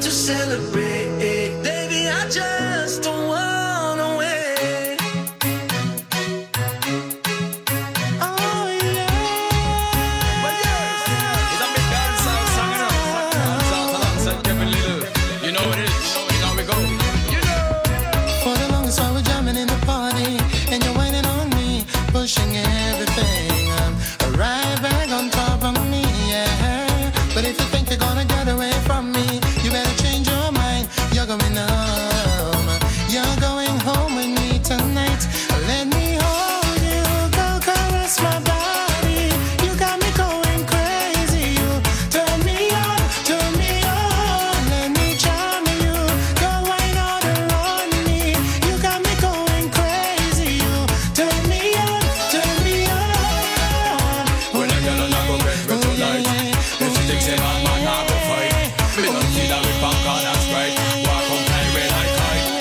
to celebrate. Baby, I just don't wanna wait. Oh yeah. But yes, it's a big dancehall song, you know. Dancehall alongside Kevin Little. You know what it is. You know we go. You know. For the longest while we're jamming in the party, and you're waiting on me, pushing everything. Right back on top of me, yeah. But if you think you're gonna get away from me, you better change your mind. You're going home. You're going home with me tonight. Let me hold you, go caress my body. You got me going crazy. You turn me on, turn me on. Let me charm you, go wine all around me. You got me going crazy. You turn me on, turn me on. When a girl not go get me tonight, if she thinks say man not go fight, me don't see that with popcorn and Sprite. Walk on play with like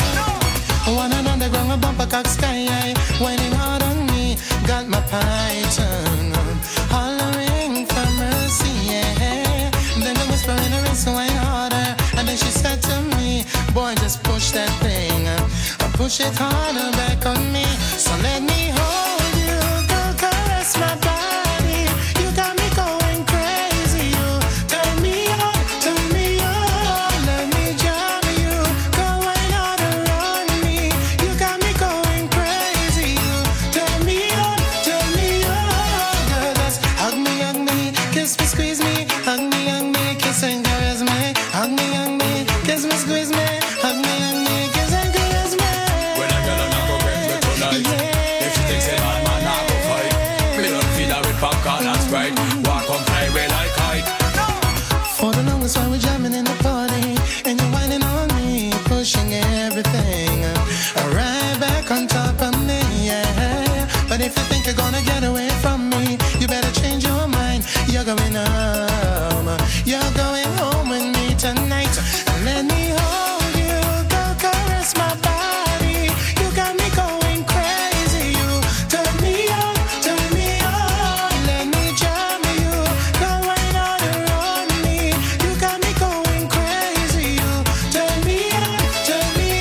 kite. One and underground, a bumper cock sky high, whining hard on me, got my python hollering for mercy, yeah. Then the whisper in her ear, so I harder, and then she said to me, boy, just push that thing, push it harder back on me. So let me hold you, go caress my body. You got me going crazy. You turn me on, turn me on. Let me jam you, go wine all around me. You got me going crazy. You turn me on, turn me on. Girl, just hug me, kiss me, squeeze me, hug me, kiss and caress me. Hug me, kiss me, squeeze me, hug me, kiss and caress me. When a girl not go get me tonight, if she thinks say man not go fight, me don't see that with popcorn and Sprite. Walk on play with like kite. For the longest while we're jamming in the party, and you're whining on me, pushing everything right back on top of me, yeah. But if you think you're gonna get away from me, you better change your mind. You're going home. You're going home with me tonight. Let me hold you, go caress my body. You got me going crazy. You turn me on, turn me on. Let me jam you, go right all around me. You got me going crazy. You turn me on, turn me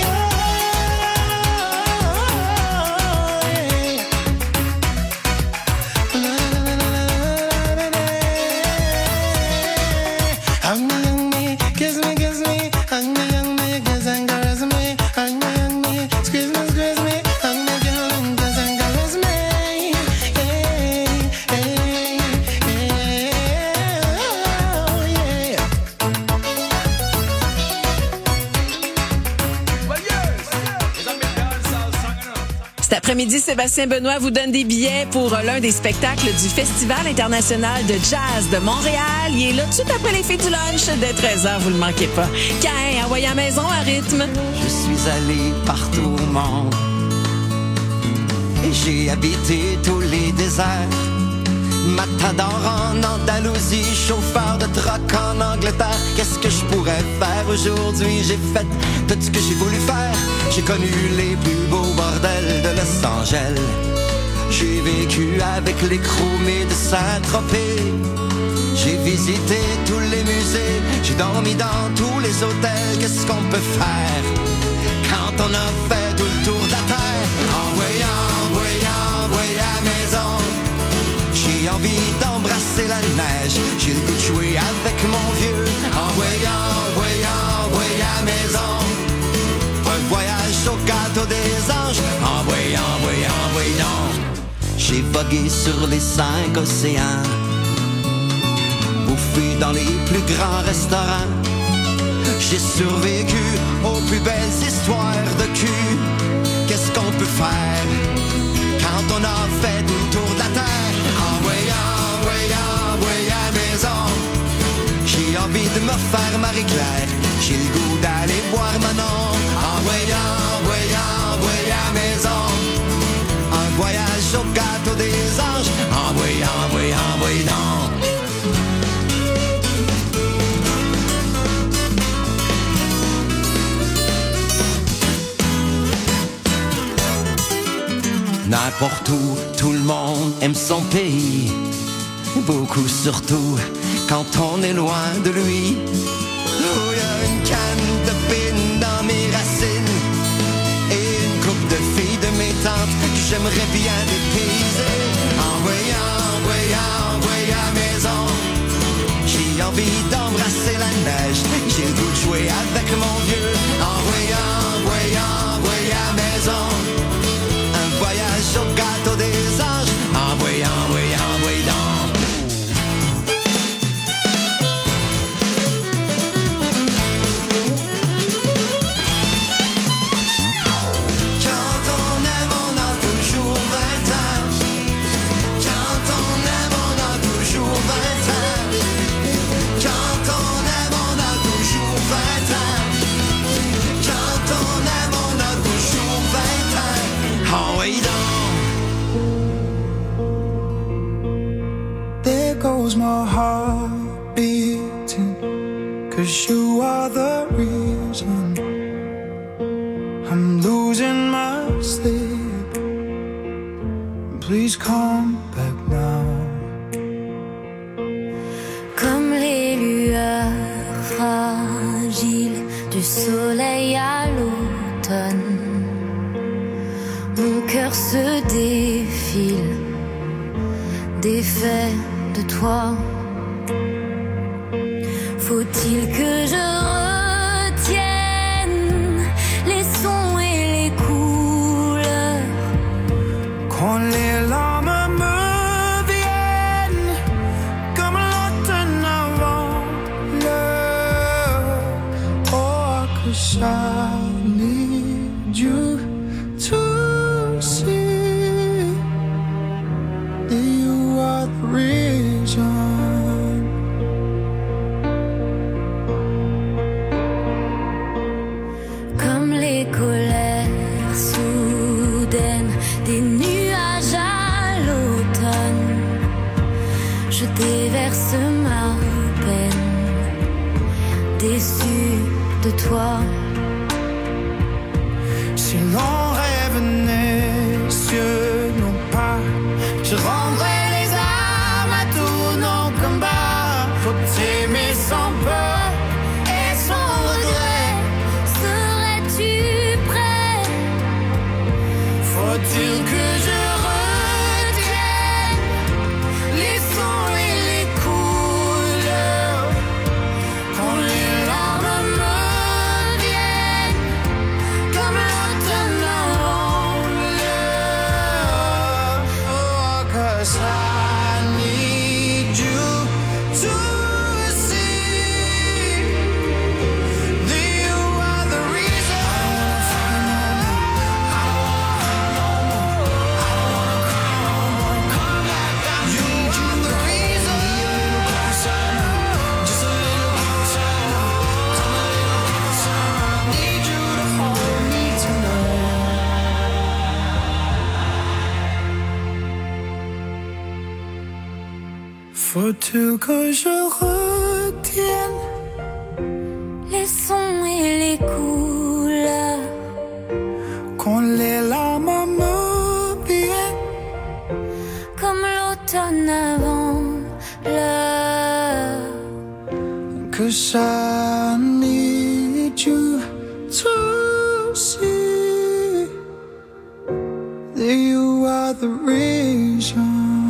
on. Hug me, kiss me, hug me, kiss and caress me. Hug me, squeeze me, hug me, girl, and kiss and caress me. Hey, hey, hey, oh, yeah. But yes, it's a big dancehall song, you know. Cet après-midi, Sébastien Benoît vous donne des billets pour l'un des spectacles du Festival international de jazz de Montréal. Il est là tout de suite après les filles du lunch dès 13h, vous le manquez pas. Caïn, envoyez à la maison à rythme. Je suis allé partout au monde et j'ai habité tous les déserts. Matador en Andalousie, chauffeur de truck en Angleterre. Qu'est-ce que je pourrais faire aujourd'hui? J'ai fait tout ce que j'ai voulu faire. J'ai connu les plus beaux bordels de Los Angeles. J'ai vécu avec les chromés de Saint-Tropez. J'ai visité tous les musées. J'ai dormi dans tous les hôtels. Qu'est-ce qu'on peut faire quand on a fait tout le tour de la terre? Envoyez à la maison. J'ai envie d'embrasser la neige. J'ai le goût de jouer avec mon vieux. Envoyez à la maison. Un voyage au gâteau des anges. Envoyez donc. J'ai vogué sur les 5 océans, bouffé dans les plus grands restaurants. J'ai survécu aux plus belles histoires de cul. Qu'est-ce qu'on peut faire quand on a fait tout le tour de la terre? Envoyez à la maison. J'ai envie de me faire Marie-Claire. J'ai le goût d'aller boire Manon. Envoyez à la maison. Un voyage au gâteau des anges. Envoyez donc. N'importe où, tout le monde aime son pays. Beaucoup surtout quand on est loin de lui. Où il y a une canne neige. J'ai le goût de jouer avec mon vieux. Envoyez à la maison. Un voyage au gâteau des anges. Envoyez donc. My heart beating, 'cause you are the reason I'm losing my sleep. Please come back now. Comme les lueurs fragiles du soleil à l'automne, mon cœur se défile, défait de toi. Faut-il que je retienne les sons et les couleurs? Quand les larmes me viennent comme l'automne avant l'heure. Oh, 'cause I need you to see that you are the reason. Comme les colères soudaines des nuages à l'automne, je déverse ma peine, déçu de toi. Si l'on rêve les cieux non pas, je rendrai les armes à tous nos combats. Faut t'aimer sans peur et sans regret. Serais-tu prêt? Faut-il que je retienne les sons et les couleurs? Quand les larmes me viennent comme l'automne avant l'heure. Oh, 'cause I need you to see that you are the reason. Faut-il que je retienne Les sons et les couleurs, quand les larmes me viennent comme l'automne avant l'heure. 'Cause I need you to see that you are the reason.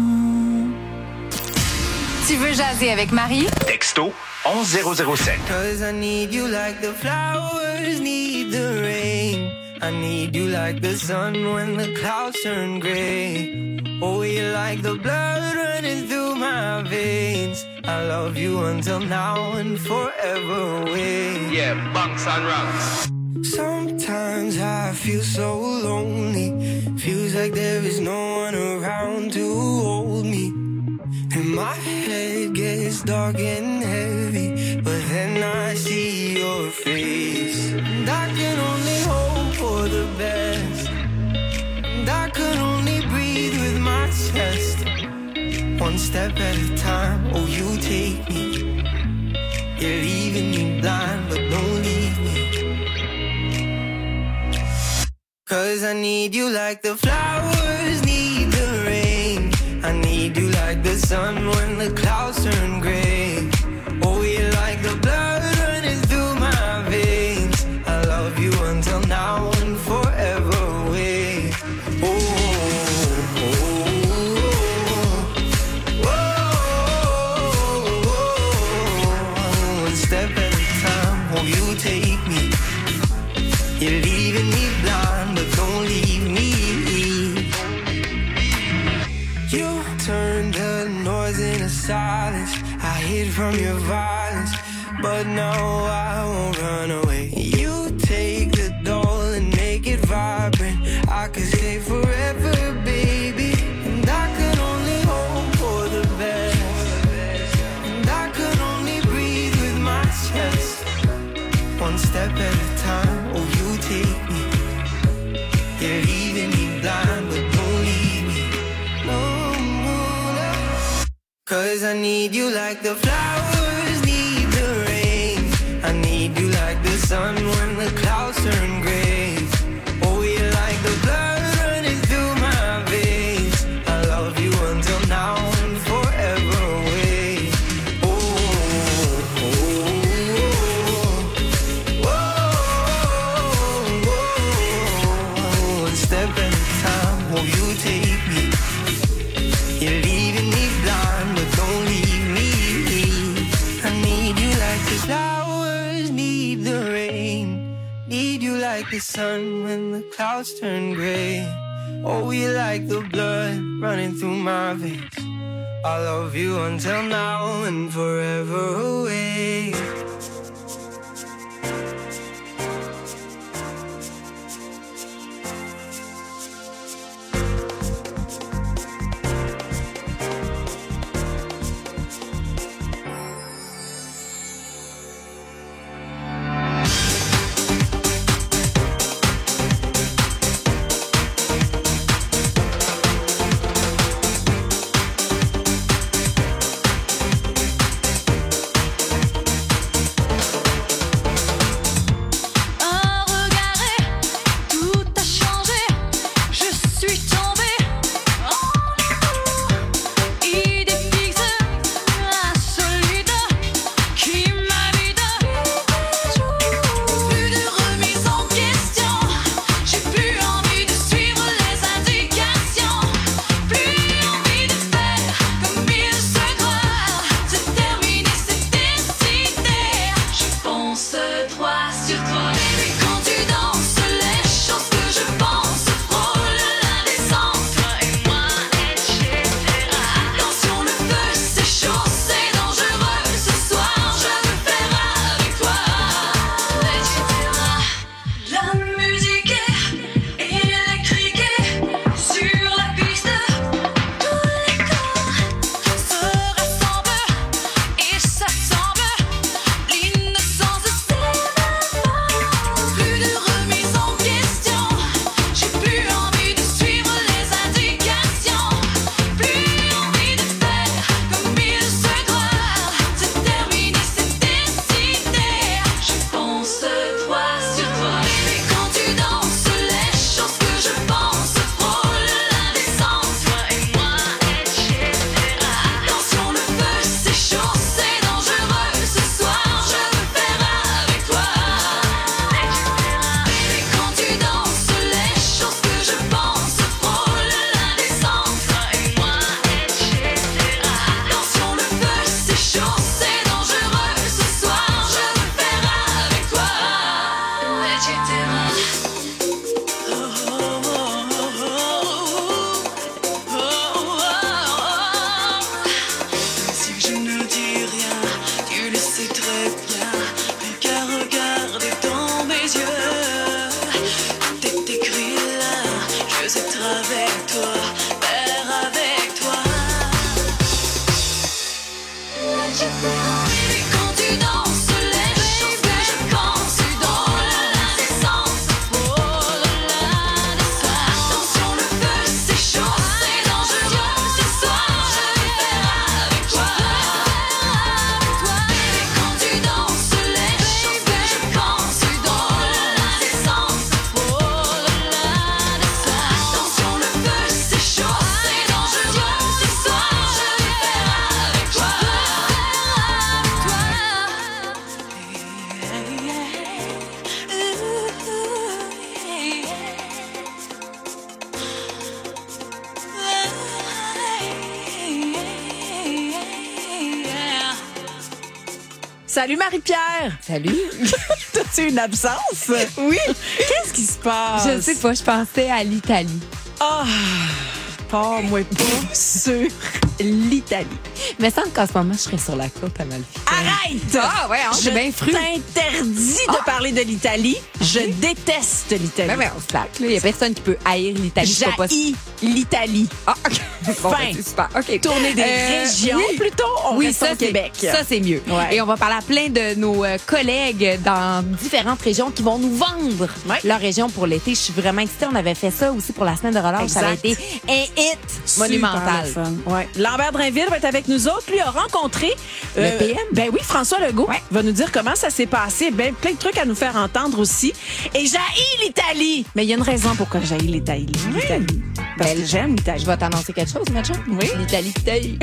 Tu veux jaser avec Marie? Texto 11007. 'Cause I need you like the flowers need the rain. I need you like the sun when the clouds turn gray. Oh, you're like the blood running through my veins. I love you until now and forever away. Yeah, bunks and rocks. Sometimes I feel so lonely. Feels like there is no one around to hold me. And my head gets dark and heavy, but then I see your face. And I can only hope for the best. And I can only breathe with my chest. One step at a time, oh you take me. You're leaving me blind, but don't leave me. 'Cause I need you like the flowers need the rain. I need you like the sun when the clouds turn gray. Oh, you're like the blood running through my veins. I love you until now and forever away. Oh, oh, oh, oh, oh, one step at a won't you take me? You're leaving me blind, but don't leave me. You turned the noise into silence. I hid from your violence, but now I won't run away. You take the doll and make it vibrant. I could stay forever, baby. And I could only hope for the best. And I could only breathe with my chest. One step at a time, oh you take me. You're leaving me blind, but don't leave me. No, no. 'Cause I need you like the flowers need the rain. I need you like the sun when the clouds turn gray. Oh, you're like the blood running through my veins. I love you until now and forever away. Oh, oh, oh, oh, oh. One step at a time, won't you take me? You're leaving me blind, but don't leave me. I need you like the flowers need the rain. Need you like the sun when the clouds turn gray. Oh, you like the blood running through my veins. I love you until now and forever away. Salut Marie-Pierre. Salut. T'as-tu une absence? Oui. Qu'est-ce qui se passe? Je sais pas, je pensais à l'Italie. Ah, pas moi pas sûr. L'Italie. Mais semble qu'en ce moment, je serais sur la côte amalfitaine. Arrête! Ah ouais, j'ai bien fru. Je t'interdis de parler de l'Italie. Je déteste l'Italie. Ben on se laque. Il y a personne qui peut haïr l'Italie. J'haïs l'Italie. Ah, OK. Bon, Fin. c'est super. OK. Tourner des régions, plutôt. On reste ça, au Québec. Ça, c'est mieux. Ouais. Et on va parler à plein de nos collègues dans différentes régions qui vont nous vendre leur région pour l'été. Je suis vraiment excitée. On avait fait ça aussi pour la semaine de relâche. Exact. Ça a été un hit monumental. Ouais. Lambert Drainville va être avec nous autres. Lui a rencontré le PM. Ben oui, François Legault va nous dire comment ça s'est passé. Ben, plein de trucs à nous faire entendre aussi. Et j'haïs l'Italie. Mais il y a une raison pourquoi j'haïs l'Italie. L'Italie. Parce que j'aime l'Italie. Je vais t'annoncer quelque chose, ma chum. Oui. L'Italie t'aille.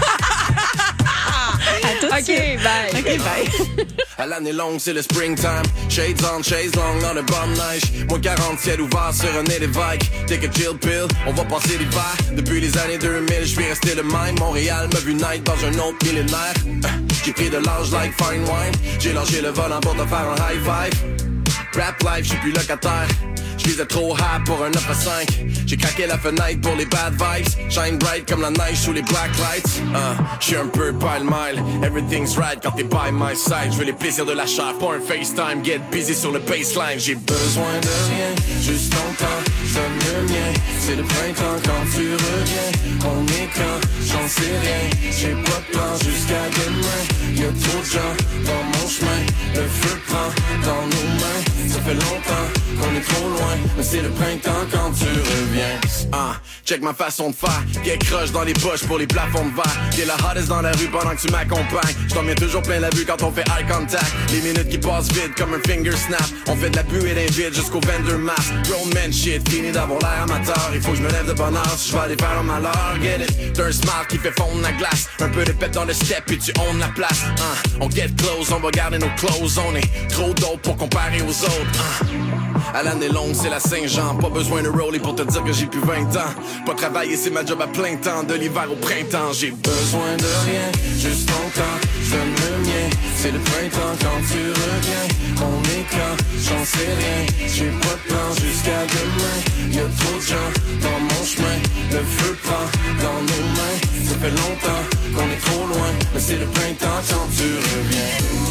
À tout de suite. Bye. OK, bye. À l'année longue, c'est le springtime. Shades on, chase long dans le bonne neige. Moins 40, ciel ouvert sur un nez d'évêque. Take a chill pill, on va passer l'hiver. Depuis les années 2000, je suis resté le même. Montréal m'a vu naître dans un autre millénaire. J'ai pris de l'âge like fine wine. J'ai lâché le volant pour te faire un high five. Rap life, j'suis plus locataire. J'visais trop high pour un 9 à 5. J'ai craqué la fenêtre pour les bad vibes. Shine bright comme la neige sous les black lights. J'suis un peu pile-mile. Everything's right quand t'es by my side. J'veux les plaisirs de la chair, pas un FaceTime. Get busy sur le baseline. J'ai besoin de rien, juste ton temps, donne le mien. C'est le printemps quand tu reviens. On est quand, j'en sais rien. J'ai pas de plan jusqu'à demain. Y'a trop de gens dans mon chemin. Le feu prend dans nos mains. Ça fait longtemps qu'on est trop loin. Mais c'est le printemps quand tu reviens. Check ma façon de faire. Get crush dans les poches pour les plafonds de verre. T'es la hottest dans la rue pendant que tu m'accompagnes. J't'en mets toujours plein la vue quand on fait eye contact. Les minutes qui passent vite comme un finger snap. On fait de la buée d'un vide jusqu'au vendor mask. Grown man shit, fini d'avoir l'air amateur. Il faut que je me lève de bonne heure si je vais aller faire un malheur. Get it? T'as un smile qui fait fondre la glace. Un peu de pep dans le step puis tu own la place. On get close, on va garder nos clothes. On est trop dope pour comparer aux autres. À l'année longue, c'est la Saint-Jean. Pas besoin de roller pour te dire que j'ai plus 20 ans. Pas travailler, c'est ma job à plein temps. De l'hiver au printemps, j'ai besoin de rien. Juste ton temps, donne le mien. C'est le printemps quand tu reviens. On est quand, j'en sais rien. J'ai pas de plan jusqu'à demain. Y'a trop de gens dans mon chemin. Le feu prend dans nos mains. Ça fait longtemps qu'on est trop loin. Mais c'est le printemps quand tu reviens.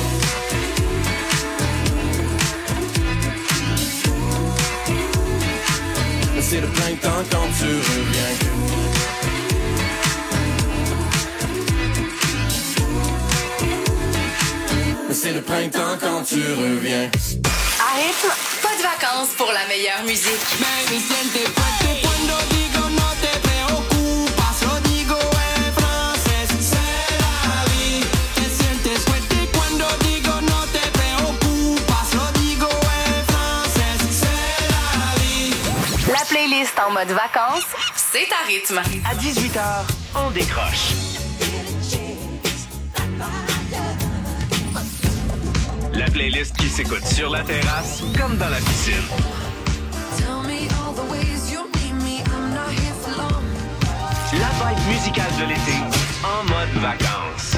C'est le printemps quand tu reviens. C'est le printemps quand tu reviens. À rythme, pas de vacances pour la meilleure musique. La playlist en mode vacances, c'est à rythme. À 18h, on décroche. La playlist qui s'écoute sur la terrasse comme dans la piscine. La vibe musicale de l'été en mode vacances.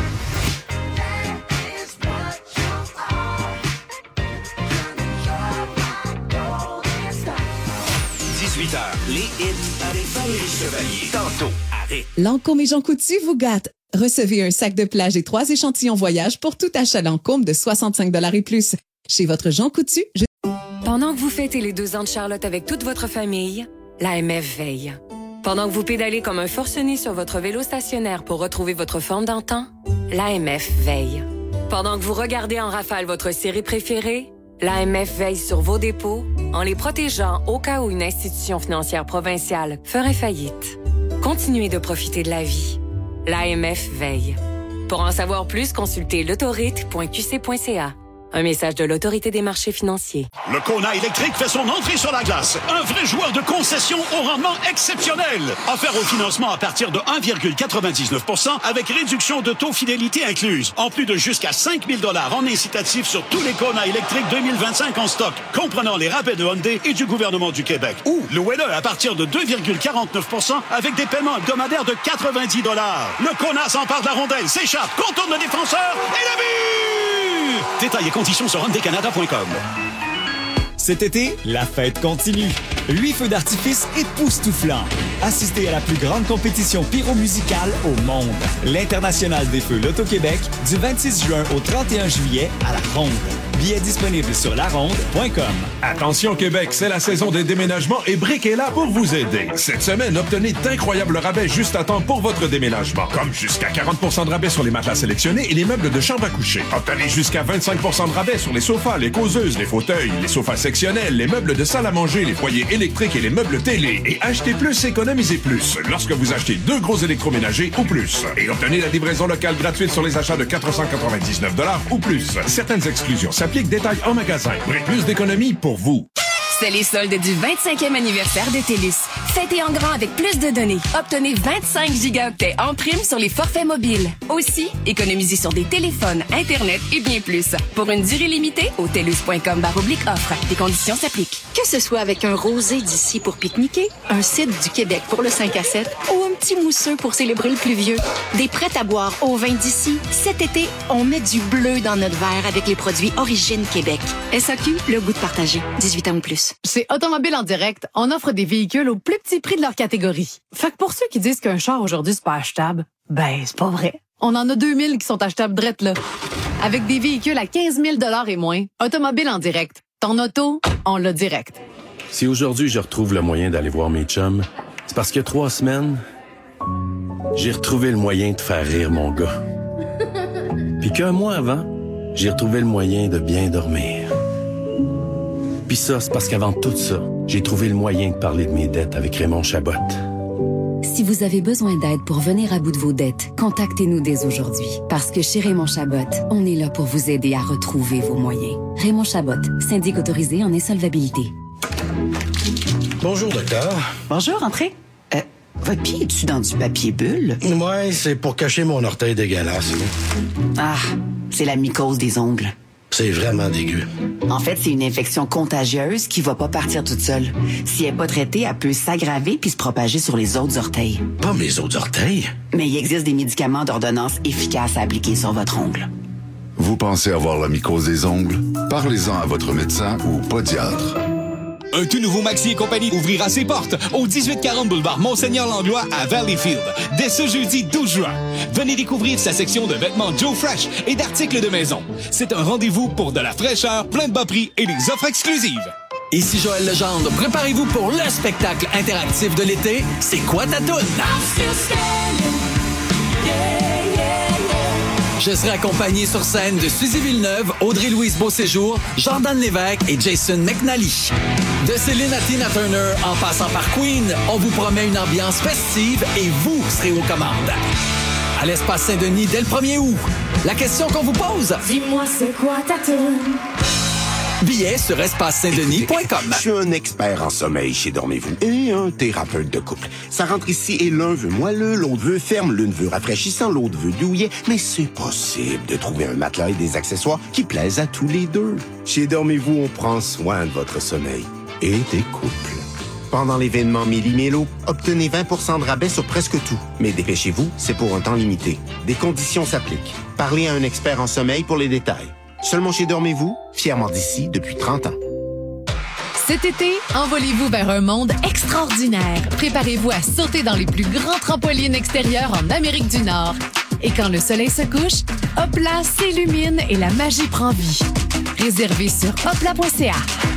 Les hits avec Valérie Chevalier. Tantôt, arrête. Lancôme et Jean Coutu vous gâtent. Recevez un sac de plage et 3 échantillons voyage pour tout achat Lancôme de 65 $ et plus. Chez votre Jean Coutu, Pendant que vous fêtez les 2 ans de Charlotte avec toute votre famille, l'AMF veille. Pendant que vous pédalez comme un forcené sur votre vélo stationnaire pour retrouver votre forme d'antan, l'AMF veille. Pendant que vous regardez en rafale votre série préférée, l'AMF veille sur vos dépôts en les protégeant au cas où une institution financière provinciale ferait faillite. Continuez de profiter de la vie. L'AMF veille. Pour en savoir plus, consultez l'autorite.qc.ca. Un message de l'Autorité des marchés financiers. Le Kona électrique fait son entrée sur la glace. Un vrai joueur de concession au rendement exceptionnel. Offert au financement à partir de 1,99% avec réduction de taux fidélité incluse. En plus de jusqu'à 5 000 $ en incitatif sur tous les Kona électriques 2025 en stock, comprenant les rabais de Hyundai et du gouvernement du Québec. Ou louez-le à partir de 2,49% avec des paiements hebdomadaires de 90 $. Le Kona s'empare de la rondelle, s'échappe, contourne le défenseur et la but! Détails et conditions sur hyundaicanada.com. Cet été, la fête continue. 8 feux d'artifice époustouflants. Assistez à la plus grande compétition pyromusicale au monde. L'International des Feux Loto-Québec, du 26 juin au 31 juillet à La Ronde. Billets disponibles sur laronde.com. Attention Québec, c'est la saison des déménagements et Brick est là pour vous aider. Cette semaine, obtenez d'incroyables rabais juste à temps pour votre déménagement. Comme jusqu'à 40% de rabais sur les matelas sélectionnés et les meubles de chambre à coucher. Obtenez jusqu'à 25% de rabais sur les sofas, les causeuses, les fauteuils, les sofas sectionnels, les meubles de salle à manger, les foyers électriques et les meubles télé. Et achetez plus, économisez plus. Lorsque vous achetez 2 gros électroménagers ou plus. Et obtenez la livraison locale gratuite sur les achats de 499$ ou plus. Certaines exclusions s'appliquent. Détails en magasin. Plus d'économies pour vous. C'est les soldes du 25e anniversaire de TELUS. Fêtez en grand avec plus de données. Obtenez 25 gigaoctets en prime sur les forfaits mobiles. Aussi, économisez sur des téléphones, Internet et bien plus. Pour une durée limitée, au telus.com/offre. Des conditions s'appliquent. Que ce soit avec un rosé d'ici pour pique-niquer, un cidre du Québec pour le 5 à 7 ou un petit mousseux pour célébrer le plus vieux. Des prêts à boire au vin d'ici. Cet été, on met du bleu dans notre verre avec les produits Origine Québec. SAQ, le goût de partager. 18 ans ou plus. Chez Automobile en direct, on offre des véhicules au plus petit prix de leur catégorie. Fait que pour ceux qui disent qu'un char aujourd'hui c'est pas achetable, ben c'est pas vrai. On en a 2000 qui sont achetables drette là. Avec des véhicules à 15 000 $ et moins, Automobile en direct. Ton auto, on l'a direct. Si aujourd'hui je retrouve le moyen d'aller voir mes chums, c'est parce qu'il y a 3 semaines, j'ai retrouvé le moyen de faire rire mon gars. Puis qu'un mois avant, j'ai retrouvé le moyen de bien dormir. Puis ça, c'est parce qu'avant tout ça, j'ai trouvé le moyen de parler de mes dettes avec Raymond Chabot. Si vous avez besoin d'aide pour venir à bout de vos dettes, contactez-nous dès aujourd'hui. Parce que chez Raymond Chabot, on est là pour vous aider à retrouver vos moyens. Raymond Chabot, syndic autorisé en insolvabilité. Bonjour, docteur. Bonjour, entrez. Votre pied, es-tu dans du papier bulle? Ouais, c'est pour cacher mon orteil dégueulasse. Ah, c'est la mycose des ongles. C'est vraiment dégueu. En fait, c'est une infection contagieuse qui va pas partir toute seule. Si elle n'est pas traitée, elle peut s'aggraver puis se propager sur les autres orteils. Pas mes autres orteils? Mais il existe des médicaments d'ordonnance efficaces à appliquer sur votre ongle. Vous pensez avoir la mycose des ongles? Parlez-en à votre médecin ou podiatre. Un tout nouveau Maxi et compagnie ouvrira ses portes au 1840 boulevard Monseigneur-Langlois à Valleyfield dès ce jeudi 12 juin. Venez découvrir sa section de vêtements Joe Fresh et d'articles de maison. C'est un rendez-vous pour de la fraîcheur, plein de bas prix et des offres exclusives. Ici Joël Legendre, préparez-vous pour le spectacle interactif de l'été. C'est quoi ta toune? Je serai accompagné sur scène de Suzy Villeneuve, Audrey-Louise Beauséjour, Jordan Lévesque et Jason McNally. De Céline à Tina Turner, en passant par Queen, on vous promet une ambiance festive et vous serez aux commandes. À l'Espace Saint-Denis dès le 1er août. La question qu'on vous pose... Dis-moi c'est quoi ta toune? Billets sur espace-saint-denis.com. Je suis un expert en sommeil chez Dormez-vous et un thérapeute de couple. Ça rentre ici et l'un veut moelleux, l'autre veut ferme, l'une veut rafraîchissant, l'autre veut douillet. Mais c'est possible de trouver un matelas et des accessoires qui plaisent à tous les deux. Chez Dormez-vous, on prend soin de votre sommeil et des couples. Pendant l'événement Méli-Mélo, obtenez 20% de rabais sur presque tout. Mais dépêchez-vous, c'est pour un temps limité. Des conditions s'appliquent. Parlez à un expert en sommeil pour les détails. Seulement chez Dormez-vous, fièrement d'ici depuis 30 ans. Cet été, envolez-vous vers un monde extraordinaire. Préparez-vous à sauter dans les plus grands trampolines extérieurs en Amérique du Nord. Et quand le soleil se couche, Hopla s'illumine et la magie prend vie. Réservé sur hopla.ca.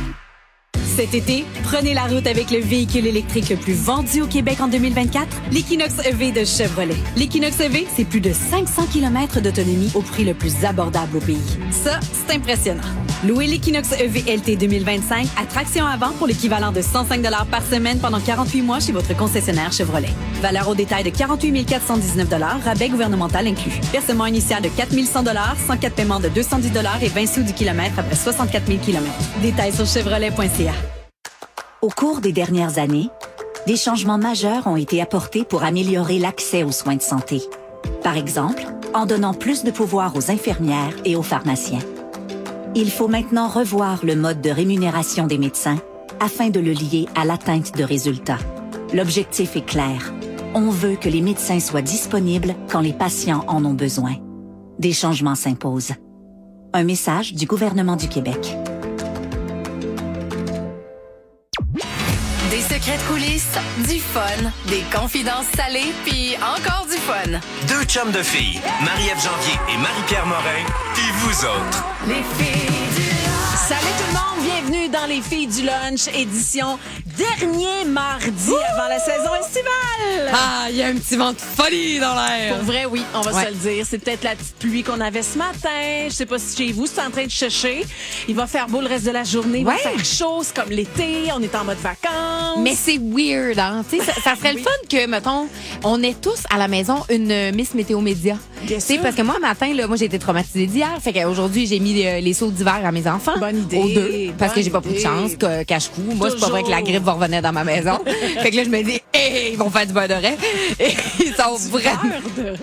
Cet été, prenez la route avec le véhicule électrique le plus vendu au Québec en 2024, l'Equinox EV de Chevrolet. L'Equinox EV, c'est plus de 500 km d'autonomie au prix le plus abordable au pays. Ça, c'est impressionnant. Louez l'Equinox EV LT 2025 à traction avant pour l'équivalent de 105 $ par semaine pendant 48 mois chez votre concessionnaire Chevrolet. Valeur au détail de 48 419 $, rabais gouvernemental inclus. Versement initial de 4 100 $, 104 paiements de 210 $ et 20 sous du kilomètre après 64 000 km. Détails sur chevrolet.ca. Au cours des dernières années, des changements majeurs ont été apportés pour améliorer l'accès aux soins de santé. Par exemple, en donnant plus de pouvoir aux infirmières et aux pharmaciens. Il faut maintenant revoir le mode de rémunération des médecins afin de le lier à l'atteinte de résultats. L'objectif est clair. On veut que les médecins soient disponibles quand les patients en ont besoin. Des changements s'imposent. Un message du gouvernement du Québec. Des secrets de coulisses, du fun, des confidences salées, puis encore du fun. Deux chums de filles, Marie-Ève Janvier et Marie-Pierre Morin, puis vous autres. Les filles du lunch. Salut tout le monde, bienvenue dans Les filles du lunch, édition dernier mardi avant la saison estivale. Ah, il y a un petit vent de folie dans l'air. Pour vrai, oui, on va se le dire. C'est peut-être la petite pluie qu'on avait ce matin. Je sais pas si chez vous, c'est en train de sécher. Il va faire beau le reste de la journée. Il va faire chaud, c'est comme l'été. On est en mode vacances. Mais c'est weird, hein? Tu sais, ça serait le fun que, mettons, on ait tous à la maison une Miss Météo Média. Bien sûr. Parce que moi, matin, là, moi, j'ai été traumatisée d'hier. Fait qu'aujourd'hui, j'ai mis les sauts d'hiver à mes enfants. Bonne idée. Aux deux. Parce que j'ai pas pris de chance. Cache-cou. Moi, c'est pas vrai que la grippe va revenir dans ma maison. Fait que là, je me dis, hey, ils vont faire du beurre de raie. Et ils sont vraiment.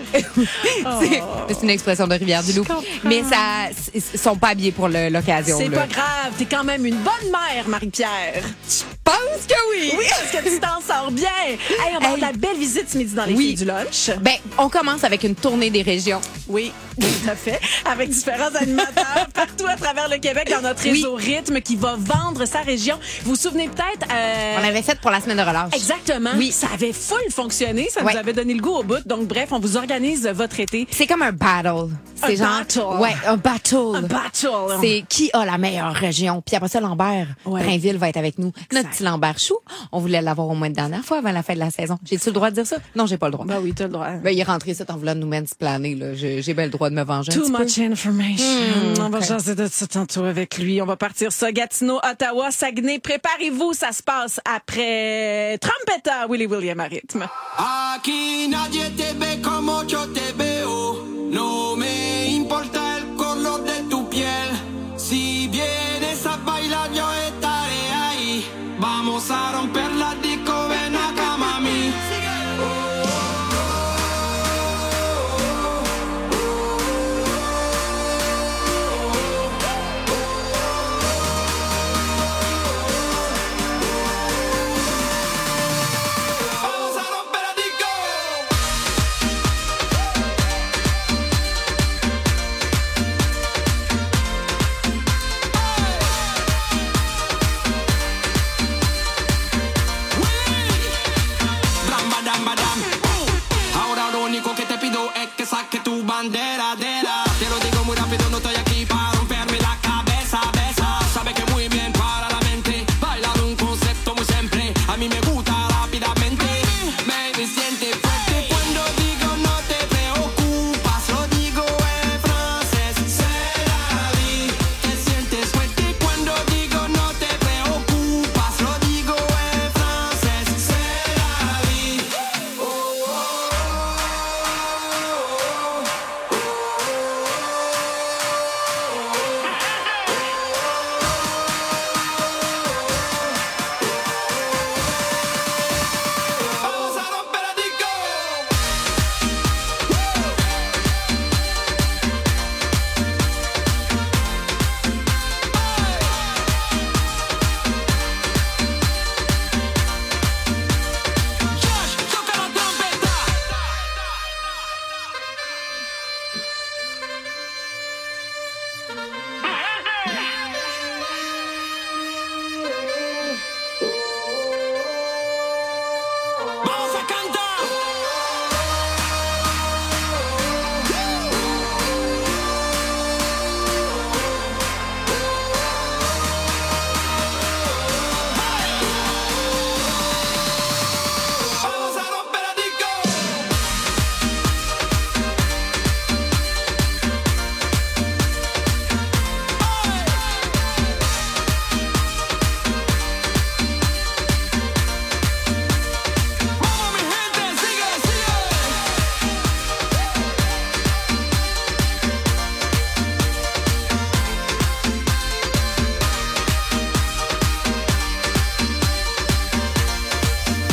C'est une expression de Rivière-du-Loup. Mais ils sont pas habillés pour l'occasion. C'est pas grave. T'es quand même une bonne mère, Marie-Pierre. Je pense que oui. Oui, parce que tu t'en sors bien. Hey, on va avoir de la belle visite ce midi dans les filles du lunch. Ben, on commence avec une tournée des régions. Oui, tout à fait. Avec différents animateurs partout à travers le Québec dans notre réseau Rythme qui va vendre sa région. Vous vous souvenez peut-être... On l'avait fait pour la semaine de relâche. Exactement. Oui. Ça avait full fonctionné. Ça nous avait donné le goût au bout. Donc, bref, on vous organise votre été. C'est comme un battle. C'est genre... Ouais, un battle. Un battle. C'est qui a la meilleure région. Puis après ça, Lambert Drainville va être avec nous. Notre petit Lambert Chou. On voulait l'avoir au moins de dernière fois avant la fin de la saison. J'ai-tu le droit de dire ça? Non, j'ai pas le droit. Ben oui, t'as le droit. Ben, il est rentré ici en voulant nous mansplaner, là. J'ai bien le droit de me venger. Too much information. On va jaser de ça tantôt avec lui. On va partir ça. Gatineau, Ottawa, Saguenay. Préparez-vous, ça se passe après Trompetta, Willy William à rythme. Aquí nadie te ve como yo te veo. No me importa el color de tu piel. Si vienes a bailar, yo estaré ahí. Vamos a romper la disco, ven acá, mami. Saque tu bandera de la. Te lo digo muy rápido, no estoy aquí para romperme la cabeza, besa. Sabe que muy bien para la mente. Bailar un concepto muy simple. A mí me gusta rápidamente. Baby, siente fuerte cuando digo no te preocupas. Lo digo en francés. C'est la vie. Te sientes fuerte cuando digo no te preocupas. Lo digo en francés. C'est la vie.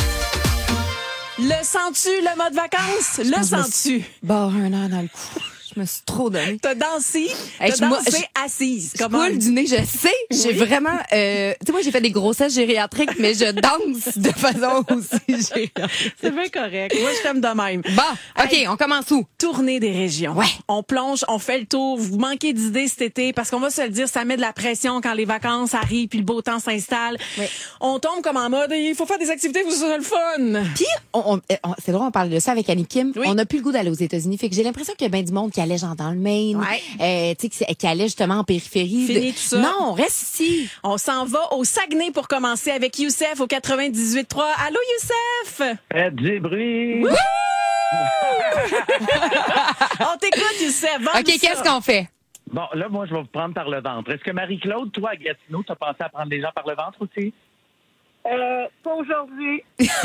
Le sens-tu, le mode vacances? Le sens-tu? Bon, un an dans le cou. Je me suis trop donnée. T'as dansé, assise. Je coule du nez, je sais. J'ai vraiment... tu sais, moi, j'ai fait des grossesses gériatriques, mais je danse de façon aussi gériatrique. C'est bien correct. Moi, je t'aime de même. Bon, OK, on commence où? Tournée des régions. Ouais. On plonge, on fait le tour. Vous manquez d'idées cet été parce qu'on va se le dire, ça met de la pression quand les vacances arrivent puis le beau temps s'installe. Oui. On tombe comme en mode, il faut faire des activités pour que ce soit le fun. Puis, c'est drôle, on parle de ça avec Annie Kim. Oui. On n'a plus le goût d'aller aux États-Unis. Fait que j'ai l'impression qu'il y a bien du monde qui allait genre dans le Maine. Ouais. Tu sais, qui allait justement en périphérie. Fini tout ça. Non, on reste ici. On s'en va au Saguenay pour commencer avec Youssef au 98.3. Allô, Youssef? Faites du bruit. On t'écoute, Youssef. OK, qu'est-ce qu'on fait? Bon, là, moi, je vais vous prendre par le ventre. Est-ce que Marie-Claude, toi, à Gatineau, t'as pensé à prendre les gens par le ventre aussi? Pas aujourd'hui.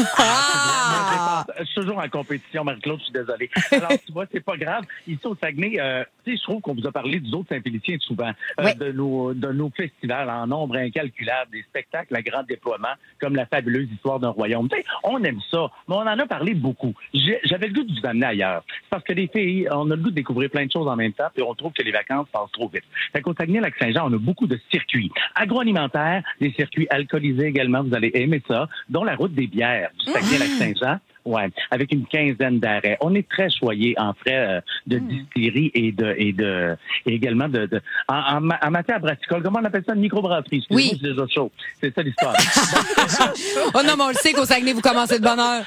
Je suis toujours en compétition, Marie-Claude, je suis désolé. Alors, tu vois, c'est pas grave. Ici, au Saguenay, tu sais, je trouve qu'on vous a parlé du zoo de Saint-Félicien souvent, de nos festivals en nombre incalculable, des spectacles à grand déploiement, comme la fabuleuse histoire d'un royaume. Tu sais, on aime ça, mais on en a parlé beaucoup. J'avais le goût de vous amener ailleurs. C'est parce que les filles, on a le goût de découvrir plein de choses en même temps, puis on trouve que les vacances passent trop vite. Fait qu'au Saguenay-Lac-Saint-Jean, on a beaucoup de circuits agroalimentaires, des circuits alcoolisés également, vous allez aimer ça, dont la route des bières du Saguenay-Lac-Saint-Jean. Ouais, avec une quinzaine d'arrêts. On est très choyé en frais de distillerie et également en matière brassicole. Comment on appelle ça? Une microbrasserie. Excusez-moi, c'est déjà chaud. C'est ça l'histoire. Oh non, mais on le sait qu'au Saguenay, vous commencez de bonne heure.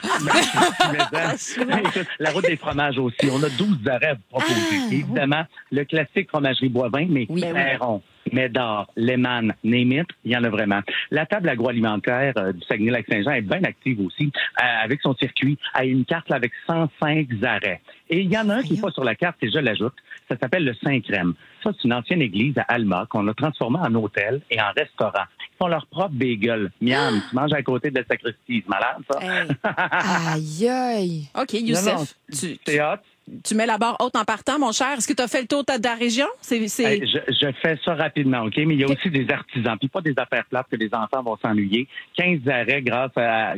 Écoute, la route des fromages aussi. On a 12 arrêts à vous proposer. Évidemment, le classique fromagerie Boivin, mais Perron, Médard, Lehmann, name it, il y en a vraiment. La table agroalimentaire du Saguenay-Lac-Saint-Jean est bien active aussi, avec son circuit, à une carte là, avec 105 arrêts. Et il y en a un qui n'est pas sur la carte, et je l'ajoute, ça s'appelle le Saint-Crème. Ça, c'est une ancienne église à Alma qu'on a transformée en hôtel et en restaurant. Ils font leur propre bagel. Miam, tu manges à côté de la sacristie. C'est malade, ça? Aïe, aïe. OK, Youssef, c'est hot. Tu mets la barre haute en partant, mon cher. Est-ce que tu as fait le tour de ta région? Je fais ça rapidement, OK? Mais il y a aussi des artisans, puis pas des affaires plates que les enfants vont s'ennuyer. 15 arrêts grâce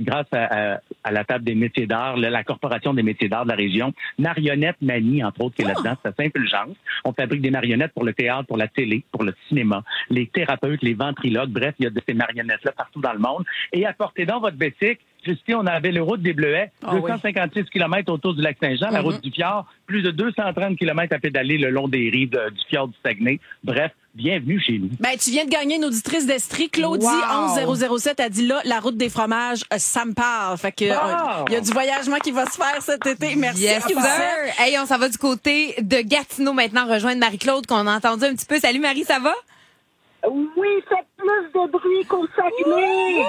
à la table des métiers d'art, la Corporation des métiers d'art de la région. Marionnette Manie, entre autres, qui est là-dedans. C'est à Saint-Fulgence. On fabrique des marionnettes pour le théâtre, pour la télé, pour le cinéma. Les thérapeutes, les ventriloques, bref, il y a de ces marionnettes-là partout dans le monde. Et apportez dans votre bétique, Christy, on avait le route des Bleuets, 256 km autour du lac Saint-Jean, la route du Fjord, plus de 230 km à pédaler le long des rives du Fjord du Saguenay. Bref, bienvenue chez nous. Ben, tu viens de gagner une auditrice d'Estrie, Claudie 11007, a dit là, la route des fromages, ça me parle. Fait que il y a du voyagement qui va se faire cet été. Merci. Yes, sir. Hey, on s'en va du côté de Gatineau maintenant, rejoindre Marie-Claude qu'on a entendu un petit peu. Salut Marie, ça va? Oui, faites plus de bruit qu'au Saguenay.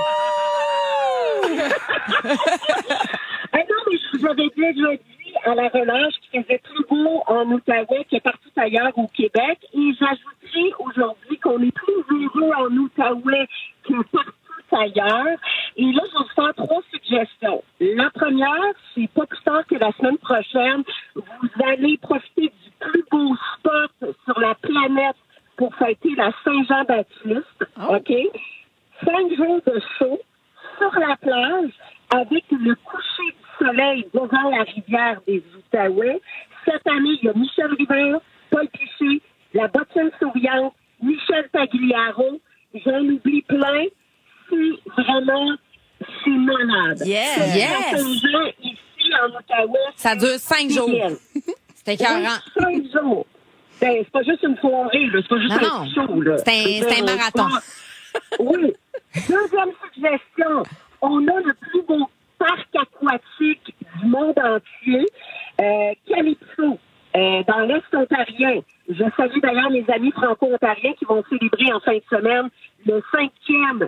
Non, mais je vous avais déjà dit à la relâche qu'il faisait plus beau en Outaouais que partout ailleurs au Québec. Et j'ajouterai aujourd'hui qu'on est plus heureux en Outaouais que partout ailleurs. Et là, je vais vous faire 3 suggestions. La première, c'est pas plus tard que la semaine prochaine, vous allez profiter du plus beau spot sur la planète pour fêter la Saint-Jean-Baptiste, OK? 5 jours de show sur la plage avec le coucher du soleil devant la rivière des Outaouais. Cette année, il y a Michel Rivard, Paul Piché, la bottine souriante, Michel Pagliaro. J'en oublie plein. C'est malade. Yes! Saint-Jean, ici, en Outaouais. Ça dure 5 jours. C'était écœurant. 5 jours. Ben, c'est pas juste une soirée, là. C'est pas juste un show, là. C'est un marathon. Oui. Deuxième suggestion. On a le plus beau parc aquatique du monde entier, Calypso, dans l'Est ontarien. Je salue d'ailleurs mes amis franco-ontariens qui vont célébrer en fin de semaine le 50e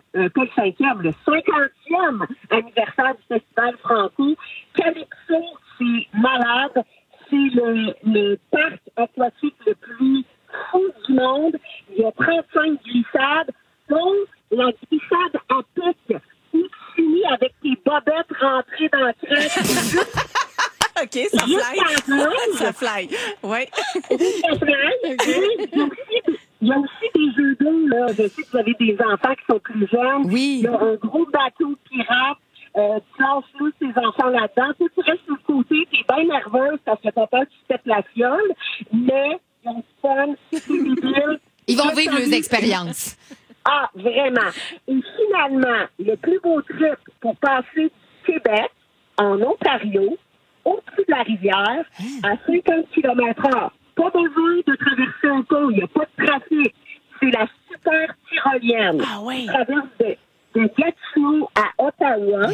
anniversaire du Festival Franco. Calypso, c'est malade. C'est le parc aquatique le plus fou du monde. Il y a 35 glissades, dont la glissade à pic où tu finis avec tes bobettes rentrées dans la crête. OK, ça fly. Ça fly. Oui. Ça fly. Il y a aussi des jeux d'eau, là. Je sais que vous avez des enfants qui sont plus jeunes. Oui. Il y a un gros bateau pirate. tu lances tous tes enfants là-dedans. Tu restes sur le côté, t'es bien nerveuse parce que t'as peur que tu te pètes la fiole, mais ils ont du fun, c'est débile. Ils vont vivre leurs expériences. Ah, vraiment. Et finalement, le plus beau trip pour passer du Québec en Ontario, au-dessus de la rivière, à 50 km/h. Pas besoin de traverser un pont, il n'y a pas de trafic. C'est la super tyrolienne. Ah oui. Traverse de Gatineau à Ottawa.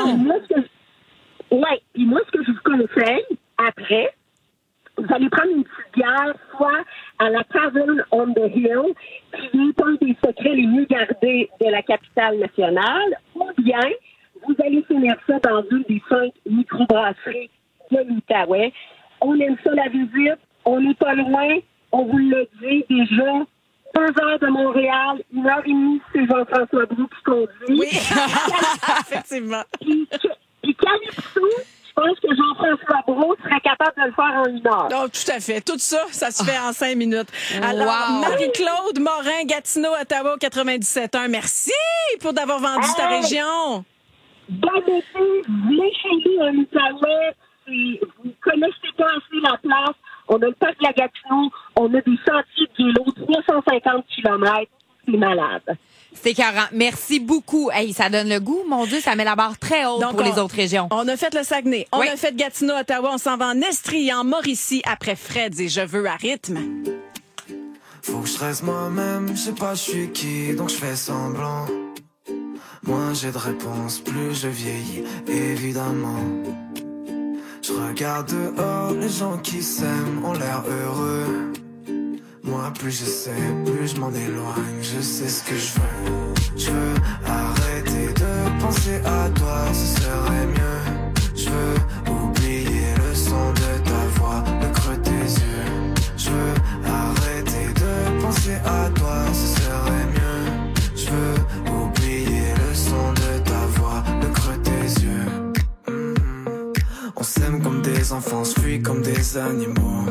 Puis moi, ce que je vous conseille, après, vous allez prendre une petite bière, soit à la Tavern on the Hill, qui est un des secrets les mieux gardés de la capitale nationale, ou bien vous allez finir ça dans une des 5 microbrasseries de l'Outaouais. On aime ça, la visite. On n'est pas loin. On vous l'a dit déjà. 2 heures de Montréal, 1h30, c'est Jean-François Brault qui conduit. Oui, effectivement. Puis Calypso, je pense que Jean-François Brault serait capable de le faire en 1 heure. Oh, tout à fait. Tout ça, ça se fait en 5 minutes. Alors, Marie-Claude Morin, Gatineau, Ottawa, 97.1. Merci pour d'avoir vendu ta région. Bon été, venez chez nous en Outaouais. Vous connaissez pas assez la place. On a le parc de la Gatineau, on a des sentiers de vélo, 350 km. C'est malade. C'est écœurant. Merci beaucoup. Hey, ça donne le goût. Mon Dieu, ça met la barre très haute pour les autres régions. On a fait le Saguenay, on a fait Gatineau, Ottawa, on s'en va en Estrie, en Mauricie, après Fred et Je veux à rythme. Faut que je reste moi-même, je sais pas je suis qui, donc je fais semblant. Moins j'ai de réponses, plus je vieillis, évidemment. Je regarde dehors, les gens qui s'aiment ont l'air heureux. Moi, plus je sais, plus je m'en éloigne. Je sais ce que je veux. Je veux arrêter de penser à toi, ce serait mieux. Je veux oublier le son de ta voix, le creux de tes yeux. Je veux arrêter de penser à toi, ce serait mieux. Je veux oublier le son de ta voix, le creux de tes yeux. On s'aime comme des enfants, on se fuit comme des animaux.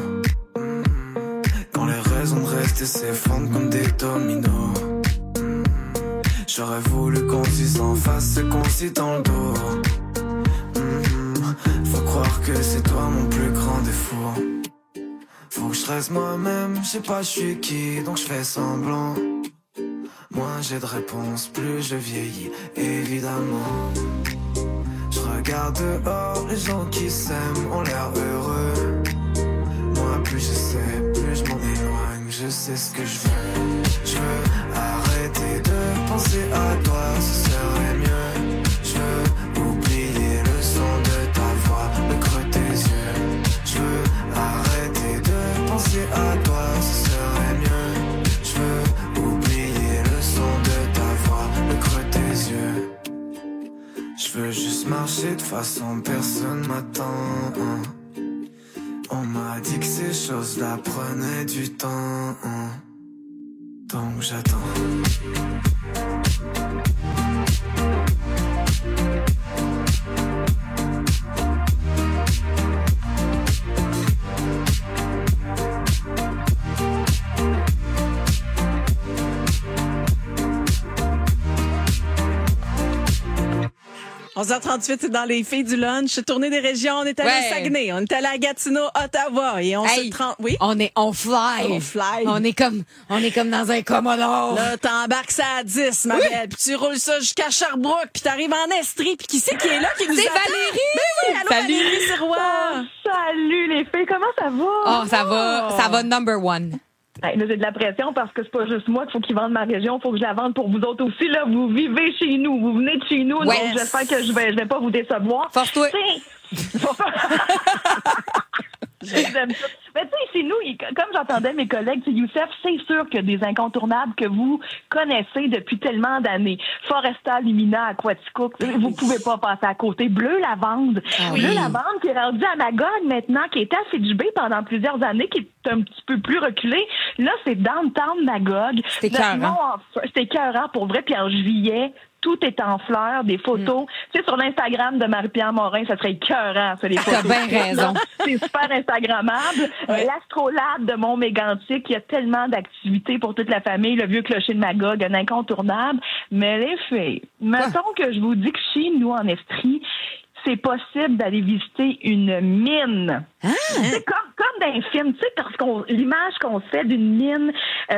Quand les raisons de rester s'effondrent comme des dominos. J'aurais voulu qu'on se dise en face ce qu'on se dit dans le dos. Faut croire que c'est toi mon plus grand défaut. Faut que je reste moi-même, je sais pas je suis qui, donc je fais semblant. Moins j'ai de réponses, plus je vieillis, évidemment. Je regarde dehors, les gens qui s'aiment ont l'air heureux. Moi plus je sais, plus je m'en éloigne, je sais ce que je veux. Je veux arrêter de penser à toi, ce serait mieux. Je veux oublier le son de ta voix, le creux de tes yeux. Je veux arrêter de penser à toi, ce serait mieux. Je veux oublier le son de ta voix, le creux de tes yeux. Je veux juste marcher de façon personne m'attend. On m'a dit que ces choses-là prenaient du temps. Donc j'attends. On 11h38, c'est dans les filles du lunch. Tournée des régions, on est allé à Saguenay, on est allé à Gatineau, Ottawa, et on se trente. Oui. On est on fly. On fly. On est comme dans un Commodore. Là, t'embarques ça à 10, ma belle, puis tu roules ça jusqu'à Sherbrooke, puis t'arrives en Estrie, puis qui c'est qui est là qui nous attend? C'est Valérie. Mais oui, allô, Salut. Valérie Sirois. Salut les filles, comment ça va? Oh, ça va number one. Hey, là, j'ai de la pression parce que c'est pas juste moi qu'il faut qu'ils vendent ma région, il faut que je la vende pour vous autres aussi. Là, vous vivez chez nous, vous venez de chez nous, donc j'espère que je vais pas vous décevoir. Force-toi. J'aime ça. Mais tu sais, chez nous, comme j'entendais mes collègues, Youssef, c'est sûr qu'il y a des incontournables que vous connaissez depuis tellement d'années. Foresta, Lumina, Aquaticook, vous pouvez pas passer à côté. Bleu Lavande. Bleu Lavande qui est rendu à Magog maintenant, qui était à Fidjibé pendant plusieurs années, qui est un petit peu plus reculé. Là, c'est Downtown Magog. C'est écœurant. C'est écœurant pour vrai. Puis en juillet, Tout est en fleurs, des photos. Tu sais, sur l'Instagram de Marie-Pierre Morin, ça serait écœurant, ça, les photos. T'as bien raison. C'est super Instagrammable. L'Astrolabe de Mont-Mégantic, il y a tellement d'activités pour toute la famille. Le vieux clocher de Magog, un incontournable. Mais les filles, mettons que je vous dis que chez nous, en Estrie, c'est possible d'aller visiter une mine. C'est comme dans un film, tu sais, parce l'image qu'on se fait d'une mine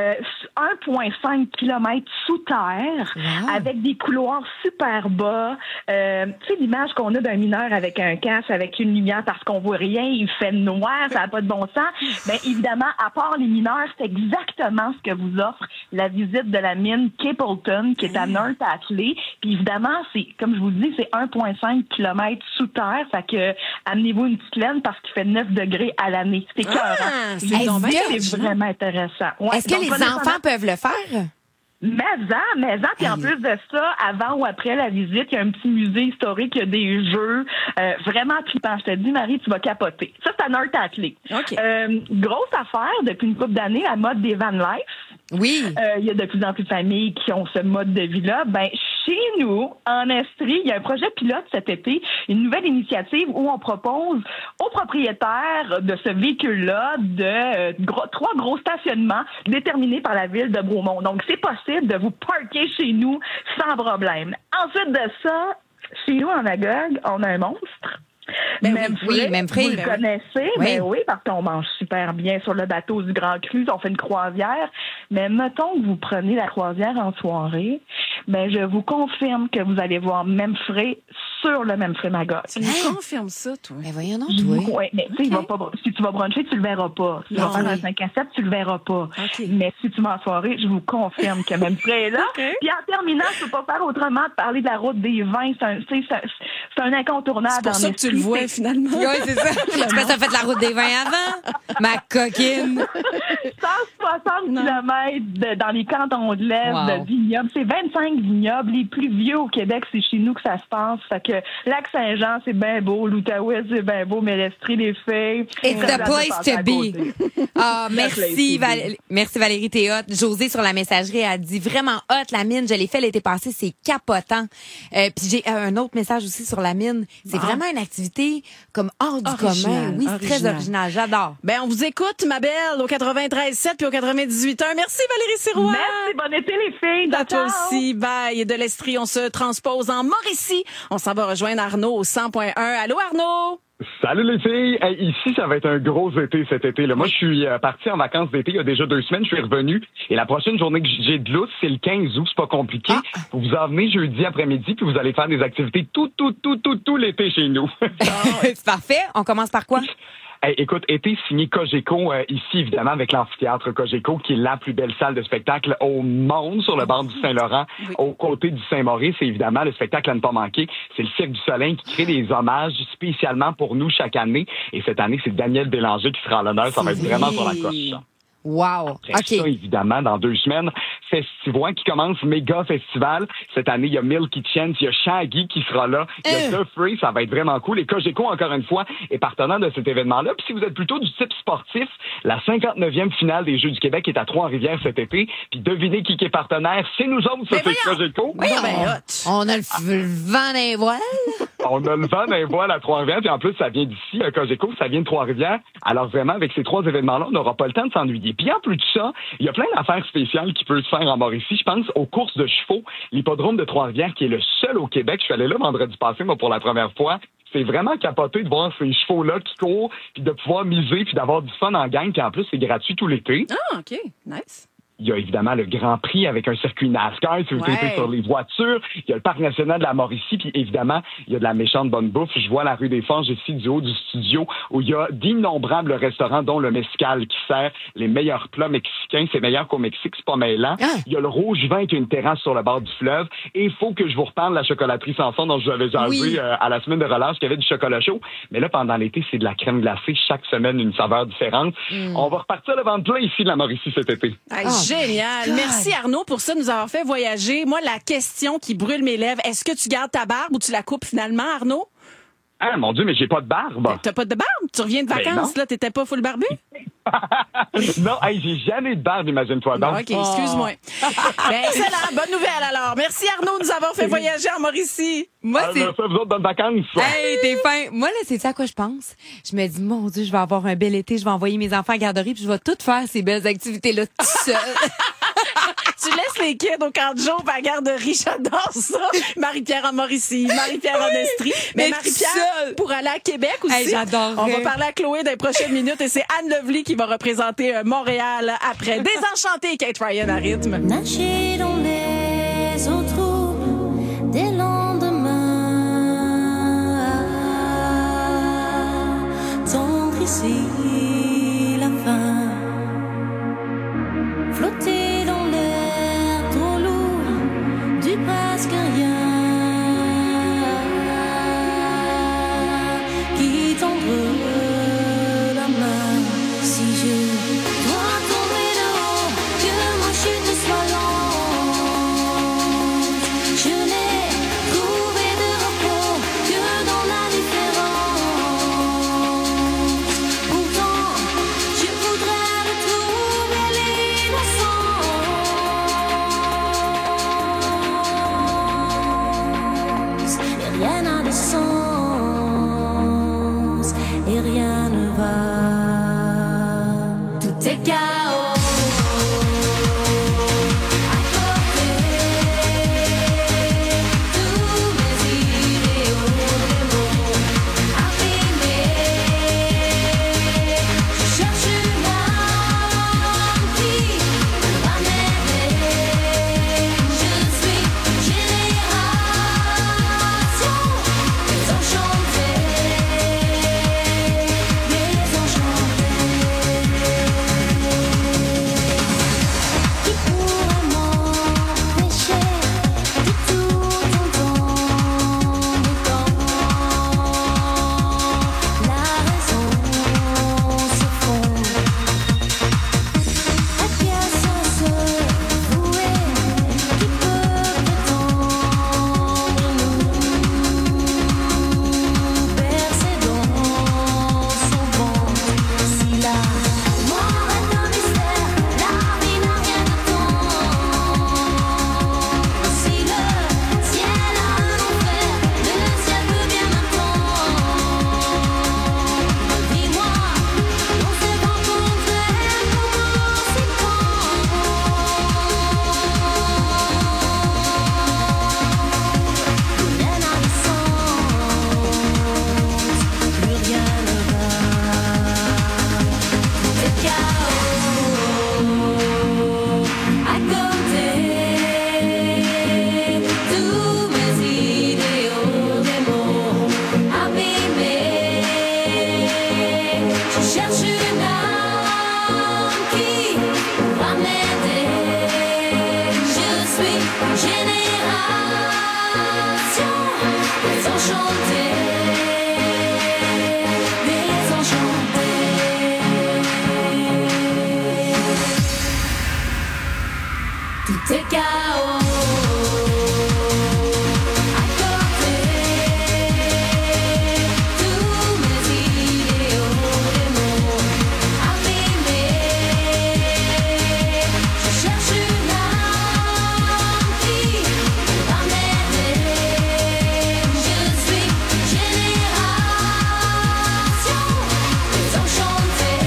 1,5 km sous terre, avec des couloirs super bas. Tu sais, l'image qu'on a d'un mineur avec un casque, avec une lumière parce qu'on voit rien, il fait noir, ça n'a pas de bon sens. Bien, évidemment, à part les mineurs, c'est exactement ce que vous offre la visite de la mine Capleton, qui est à North-Atlee. Puis évidemment, c'est, comme je vous dis, c'est 1,5 km sous terre. Fait que, amenez-vous une petite laine parce qu'il fait 9 degrés à l'année. C'est écœurant. C'est vraiment intéressant. Ouais, est-ce que les enfants peuvent le faire? Mais puis en plus de ça, avant ou après la visite, il y a un petit musée historique, il y a des jeux vraiment trippants. Je te dis, Marie, tu vas capoter. Ça, c'est à North-Atlee. Grosse affaire, depuis une couple d'années, la mode des van life. Oui. Il y a de plus en plus de familles qui ont ce mode de vie-là. Ben, chez nous, en Estrie, il y a un projet pilote cet été, une nouvelle initiative où on propose aux propriétaires de ce véhicule-là de 3 gros stationnements déterminés par la ville de Bromont. Donc, c'est possible de vous parker chez nous sans problème. Ensuite de ça, chez nous, en Magog, on a un monstre. Même Vous le connaissez, mais oui, parce qu'on mange super bien sur le bateau du Grand Cru, on fait une croisière. Mais mettons que vous prenez la croisière en soirée, ben je vous confirme que vous allez voir Memphrey sur le Memphrey Magog. Tu me confirmes ça, toi? Mais voyons donc, toi. Oui, mais tu sais, si tu vas bruncher, tu le verras pas. Si tu vas faire un 5 à 7, tu le verras pas. Mais si tu vas en soirée, je vous confirme que Memphrey est là. Puis en terminant, je peux pas faire autrement de parler de la route des vins. C'est un incontournable. C'est pour ça que tu le vois, finalement. Oui, c'est ça. Tu as fait la route des vins avant? Ma coquine. 160 km dans les cantons de l'Est de vignobles. C'est 25 vignobles. Les plus vieux au Québec, c'est chez nous que ça se passe. Fait que Lac-Saint-Jean, c'est bien beau. L'Outaouais, c'est bien beau. Mais l'Estrie, les filles. It's the place to be. Ah, merci, merci Valérie Théot. Josée sur la messagerie a dit vraiment hot la mine. Je l'ai fait l'été passé. C'est capotant. Puis j'ai un autre message aussi sur la mine. C'est vraiment une activité comme hors du commun. Oui, c'est très original. J'adore. Ben, on vous écoute, ma belle, au 93.7 puis au 98.1. Merci, Valérie Sirois. Merci. Bon été, les filles. À toi aussi. Bye. De l'Estrie, on se transpose en Mauricie. On s'en va rejoindre Arnaud au 100.1. Allô, Arnaud? Salut les filles! Hey, ici, ça va être un gros été cet été. Là. Moi, je suis parti en vacances d'été il y a déjà 2 semaines. Je suis revenu. Et la prochaine journée que j'ai de lousse, c'est le 15 août. C'est pas compliqué. Vous vous en venez jeudi après-midi, puis vous allez faire des activités tout l'été chez nous. C'est parfait. On commence par quoi? Hey, écoute, été signé Cogeco, ici, évidemment, avec l'amphithéâtre Cogeco, qui est la plus belle salle de spectacle au monde, sur le bord du Saint-Laurent, aux côtés du Saint-Maurice. Et évidemment, le spectacle à ne pas manquer, c'est le Cirque du Soleil qui crée des hommages spécialement pour nous chaque année. Et cette année, c'est Daniel Bélanger qui sera à l'honneur. Ça va être vraiment sur la coche. Wow! Après ça, évidemment, dans 2 semaines, Festivois qui commence, méga festival. Cette année, il y a Milky Chance, il y a Shaggy qui sera là, il y a The Free, ça va être vraiment cool. Et Cogeco, encore une fois, est partenaire de cet événement-là. Puis si vous êtes plutôt du type sportif, la 59e finale des Jeux du Québec est à Trois-Rivières cet été. Puis devinez qui est partenaire, c'est nous autres, ça, c'est Cogeco. On a le vent dans les voiles. On a le vent dans les voiles à Trois-Rivières, puis en plus, ça vient d'ici, Cogeco, ça vient de Trois-Rivières. Alors vraiment, avec ces 3 événements-là, on n'aura pas le temps de s'ennuyer. Puis en plus de ça, il y a plein d'affaires spéciales qui peuvent se faire en Mauricie. Je pense aux courses de chevaux, l'hippodrome de Trois-Rivières qui est le seul au Québec. Je suis allé là vendredi passé, moi, pour la première fois. C'est vraiment capoté de voir ces chevaux-là qui courent, puis de pouvoir miser, puis d'avoir du fun en gang. Puis en plus, c'est gratuit tout l'été. Ah, OK. Nice. Il y a évidemment le Grand Prix avec un circuit NASCAR, si vous tripez sur les voitures. Il y a le Parc national de la Mauricie, puis évidemment, il y a de la méchante bonne bouffe. Je vois la rue des Forges ici, du haut du studio, où il y a d'innombrables restaurants, dont le Mescal, qui sert les meilleurs plats mexicains. C'est meilleur qu'au Mexique, c'est pas mêlant. Il y a le Rouge Vin, qui est une terrasse sur le bord du fleuve. Et il faut que je vous reparle de la chocolaterie Sanson, dont je vous avais jasé à la semaine de relâche, qui avait du chocolat chaud. Mais là, pendant l'été, c'est de la crème glacée. Chaque semaine, une saveur différente. On va repartir le ventre plein ici de la Mauricie cet été. Génial. Merci Arnaud pour ça, de nous avoir fait voyager. Moi, la question qui brûle mes lèvres, est-ce que tu gardes ta barbe ou tu la coupes finalement, Arnaud? Ah, mon Dieu, mais j'ai pas de barbe. T'as pas de barbe? Tu reviens de vacances, là, t'étais pas full barbu? Non, hey, j'ai jamais eu de barbe, imagine-toi donc. OK, excuse-moi. Excellent, bonne nouvelle alors. Merci Arnaud de nous avoir fait voyager en Mauricie. Moi, c'est... Ça, vous autres, bonnes vacances. Hey, t'es fin. Moi, là, c'est ça à quoi je pense. Je me dis, mon Dieu, je vais avoir un bel été, je vais envoyer mes enfants à la garderie, puis je vais toutes faire ces belles activités-là tout seul. Tu laisses les kids au camp de jour à la garderie, j'adore ça. Marie-Pierre en Mauricie, Marie-Pierre en Estrie. Mais Marie-Pierre, pour aller à Québec aussi, hey, j'adorerais. On va parler à Chloé dans les prochaines minutes et c'est Anne Lovely qui va représenter Montréal après. Désenchanté, Kate Ryan à rythme. Nager dans les eaux troubles des lendemains, tendre ici la fin, flotter dans l'air trop lourd du presque rien, qui tendre la main si je dois tomber de haut, que ma chute soit lente. Je n'ai trouvé de repos que dans la différence. Pourtant, je voudrais retrouver l'innocence. Et rien n'a de sens, et rien ne va. Tout est chaos. À côté, tous mes idéaux, des mots abîmés. Je cherche une âme qui va m'aider. Je suis une génération désenchantée, qui pourrait m'empêcher de tout entendre quand la raison se fond. À qui à se vouer, qui peut prétendre nous bercer dans son ventre? Si la mort est un mystère, la vie n'a rien de temps. Si le ciel a un enfer, le ciel peut bien m'attendre. Dis-moi, on s'est rencontrés, comment c'est quand? Rien n'a de sens, plus rien ne va. C'est chaos. À côté, tous mes idéaux, des mots abîmés. Je cherche une âme qui va m'aider. Je suis une génération désenchantée, désenchantée. Tout est chaos. À côté, tous mes idéaux, des mots abîmés. Je cherche une âme qui va m'aider. Je suis une génération désenchantée,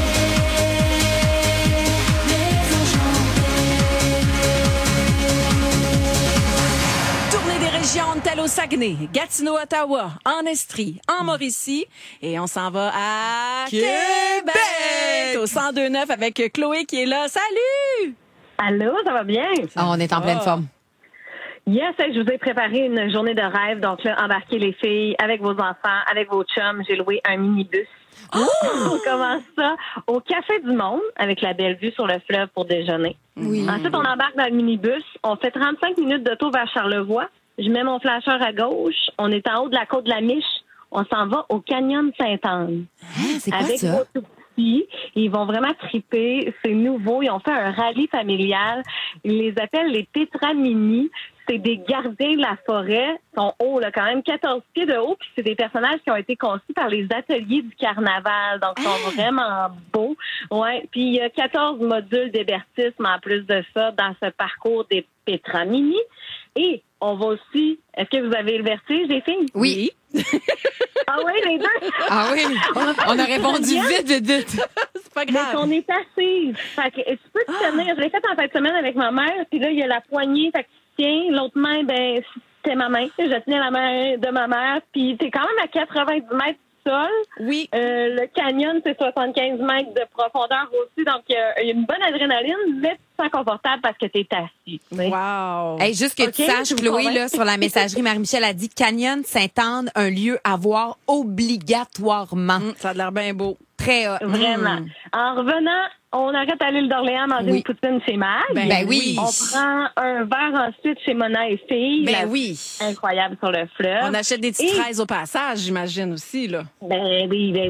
Tournée des régions telles au Saguenay, Gatineau, Ottawa, en Estrie, en Mauricie. Et on s'en va à Québec, au 102.9 avec Chloé qui est là. Salut! Allô, ça va bien? Ah, on est en pleine forme. Yes, je vous ai préparé une journée de rêve. Donc là, embarquez les filles avec vos enfants, avec vos chums. J'ai loué un minibus. On commence ça au Café du Monde avec la belle vue sur le fleuve pour déjeuner. Oui. Ensuite, on embarque dans le minibus. On fait 35 minutes d'auto vers Charlevoix. Je mets mon flasheur à gauche. On est en haut de la côte de la Miche. On s'en va au Canyon Sainte-Anne. C'est quoi avec ça? ici. Ils vont vraiment triper. C'est nouveau. Ils ont fait un rallye familial. Ils les appellent les Tétramini. C'est des gardiens de la forêt. Ils sont hauts, là, quand même 14 pieds de haut. Puis c'est des personnages qui ont été conçus par les ateliers du carnaval. Donc, ils sont vraiment beaux. Ouais. Puis il y a 14 modules d'hébertisme en plus de ça dans ce parcours des Tétramini. Et on va aussi... Est-ce que vous avez le vertige, les filles? Oui. Ah oui, les deux? Ah oui. On a répondu vite. C'est pas grave. Mais on est assise. Fait que tu peux te tenir. Je l'ai fait en fin de semaine avec ma mère. Puis là, il y a la poignée. Fait que tu tiens. L'autre main, ben, c'était ma main. Je tenais la main de ma mère. Puis t'es quand même à 90 mètres du sol. Oui. Le canyon, c'est 75 mètres de profondeur aussi. Donc, il y a une bonne adrénaline, mais tu te sens confortable parce que t'es assis. Wow. Hey, juste que tu saches, Chloé, là, sur la messagerie, Marie-Michel a dit Canyon Sainte-Anne, un lieu à voir obligatoirement. Ça a l'air bien beau. Très hot. Vraiment. En revenant, on arrête à l'île d'Orléans manger une poutine chez Mag. Ben oui. On prend un verre ensuite chez Mona et Fille. Ben oui. Incroyable sur le fleuve. On achète des petites fraises au passage, j'imagine aussi, là. Ben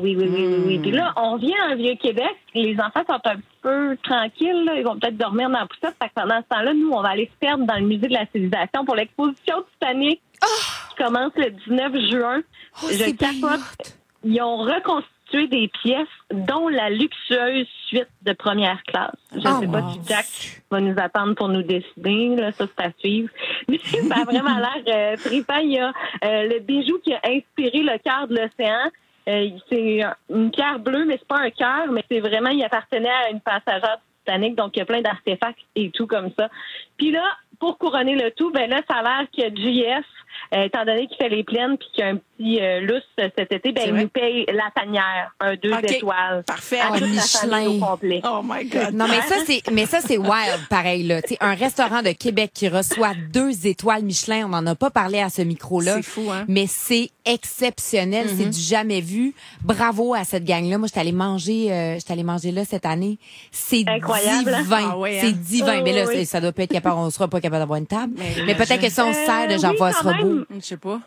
oui. Puis là, on vient à Vieux-Québec. Les enfants sont un petit peu tranquilles, là. Ils vont peut-être dormir dans la poussette. Fait que pendant ce temps-là, nous, on va aller se perdre dans le musée de la civilisation pour l'exposition Titanic qui commence le 19 juin. Je capote. Ils ont reconstruit des pièces, dont la luxueuse suite de première classe. Je ne sais pas si Jack va nous attendre pour nous décider. Là, ça, c'est à suivre. Mais ça a vraiment l'air trippant. Il y a le bijou qui a inspiré le cœur de l'océan. C'est une pierre bleue, mais c'est pas un cœur, mais c'est vraiment, il appartenait à une passagère Titanic, donc il y a plein d'artefacts et tout comme ça. Puis là, pour couronner le tout, ben là, ça a l'air que JF, étant donné qu'il fait les plaines puis qu'il y a un petit lousse cet été, ben il nous paye la tanière, un 2 étoiles. Parfait. Michelin. Au complet. Oh my God. Non, mais ça, c'est wild, pareil, là. Tu sais, un restaurant de Québec qui reçoit 2 étoiles Michelin, on n'en a pas parlé à ce micro-là. C'est fou, hein? Mais c'est exceptionnel. C'est du jamais vu. Bravo à cette gang-là. Moi, j'étais allée manger là cette année. C'est incroyable. Divin. Ah oui, hein? C'est divin. Mais là, ça doit pas être capable, on sera pas capable d'avoir une table. Mais peut-être que si on se sert de Jean-Paul sera beau. Je sais pas.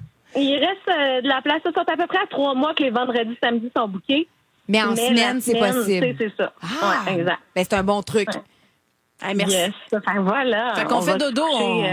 Il reste de la place. Ça sont à peu près à 3 mois que les vendredis, samedis sont bookés. Mais en semaine, c'est possible. C'est ça. Ah, ouais, exact. Ben, c'est un bon truc. Ouais. Hey, merci. Yes. Enfin, voilà. Fait qu'on fait dodo,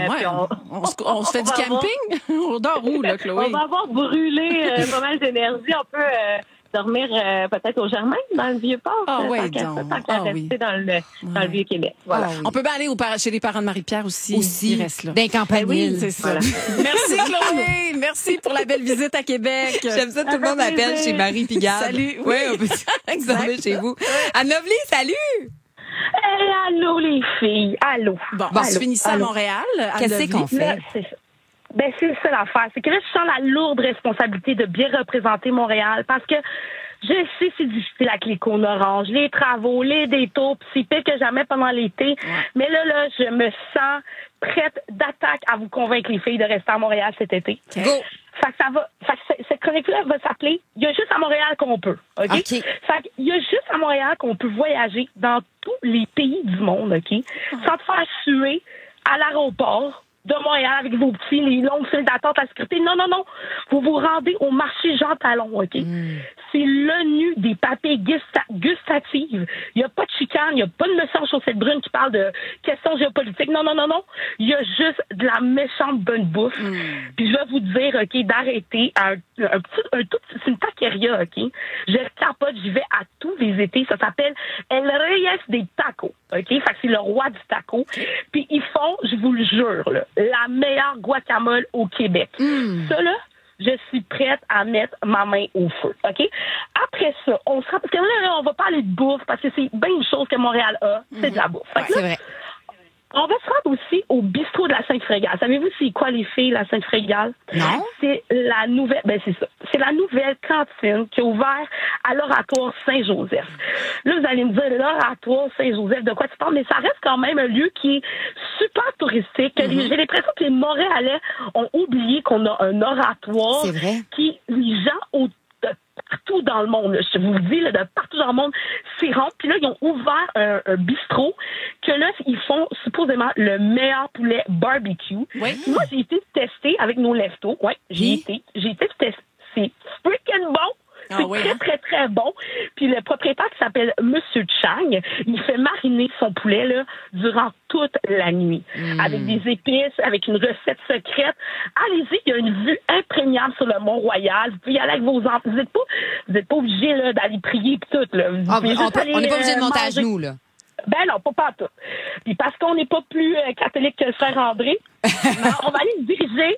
on se fait du camping? On dort où, là, Chloé? On va avoir brûlé pas mal d'énergie. On peut dormir peut-être au Germain, dans le Vieux-Port. Ah oui, tant qu'à rester dans le Vieux-Québec. Voilà. On peut bien aller chez les parents de Marie-Pierre aussi. Ils restent là. D'un campanile. Oui, c'est ça. Merci, Chloé. Merci pour la belle visite à Québec. J'aime ça, tout le monde m'appelle chez Marie Pigard. Salut. Oui, on peut exact. Chez vous. Anne-Lovely, salut! Hey, allô, les filles. Allô. Bon, on se finit ça à Montréal. Qu'est-ce qu'on fait? Là, c'est ça. Ben, c'est ça l'affaire. C'est que là, je sens la lourde responsabilité de bien représenter Montréal parce que je sais c'est difficile avec les cônes oranges, les travaux, les détours, pis c'est pire que jamais pendant l'été. Ouais. Mais là, je me sens prête d'attaque à vous convaincre les filles de rester à Montréal cet été. Go! Fait que ça va. Fait que cette chronique-là va s'appeler « Il y a juste à Montréal qu'on peut ». OK? Fait qu'il y a juste à Montréal qu'on peut voyager dans tous les pays du monde, OK? Sans te faire suer à l'aéroport de Montréal avec vos petits, les longues files d'attente à la sécurité. Non. Vous vous rendez au marché Jean Talon, OK? C'est l'ONU des papilles gustatives. Il n'y a pas de chicane, il n'y a pas de monsieur en chaussettes brunes qui parle de questions géopolitiques. Non. Il y a juste de la méchante bonne bouffe. Puis je vais vous dire, OK, d'arrêter c'est une taqueria, OK? Je capote, j'y vais à tous les étés. Ça s'appelle El Reyes des Tacos, OK? Fait que c'est le roi du taco. Puis ils font, je vous le jure, là, la meilleure guacamole au Québec. Ça, là, je suis prête à mettre ma main au feu, OK? Après ça, on sera... Parce que là, on va parler de bouffe, parce que c'est bien une chose que Montréal a, c'est de la bouffe. Ouais, c'est vrai. On va se rendre aussi au bistrot de la Sainte-Frégale. Savez-vous c'est quoi les filles, la Sainte-Frégale? Non. C'est la nouvelle... Ben, c'est ça. C'est la nouvelle cantine qui est ouverte à l'Oratoire Saint-Joseph. Là, vous allez me dire, l'Oratoire Saint-Joseph, de quoi tu parles? Mais ça reste quand même un lieu qui est super touristique. J'ai l'impression que les Montréalais ont oublié qu'on a un oratoire qui, les gens partout dans le monde, je vous le dis, là, de partout dans le monde, s'y rendent. Puis là, ils ont ouvert un bistrot que là, ils font supposément le meilleur poulet barbecue. Oui. Moi, j'ai été tester avec nos leftos. Oui, j'ai été tester. C'est freaking bon. Ah C'est oui, très, hein? très, très bon. Puis le propriétaire qui s'appelle Monsieur Chang, il fait mariner son poulet là, durant toute la nuit. Avec des épices, avec une recette secrète. Allez-y, il y a une vue imprégnable sur le Mont-Royal. Vous pouvez y aller avec vos enfants. Vous n'êtes pas obligé là, d'aller prier et tout. Là. Vous pouvez juste aller, on n'est pas obligé de monter à manger. genoux, là. Ben non, pas tout. Puis parce qu'on n'est pas plus catholique que le frère André, on va aller se diriger.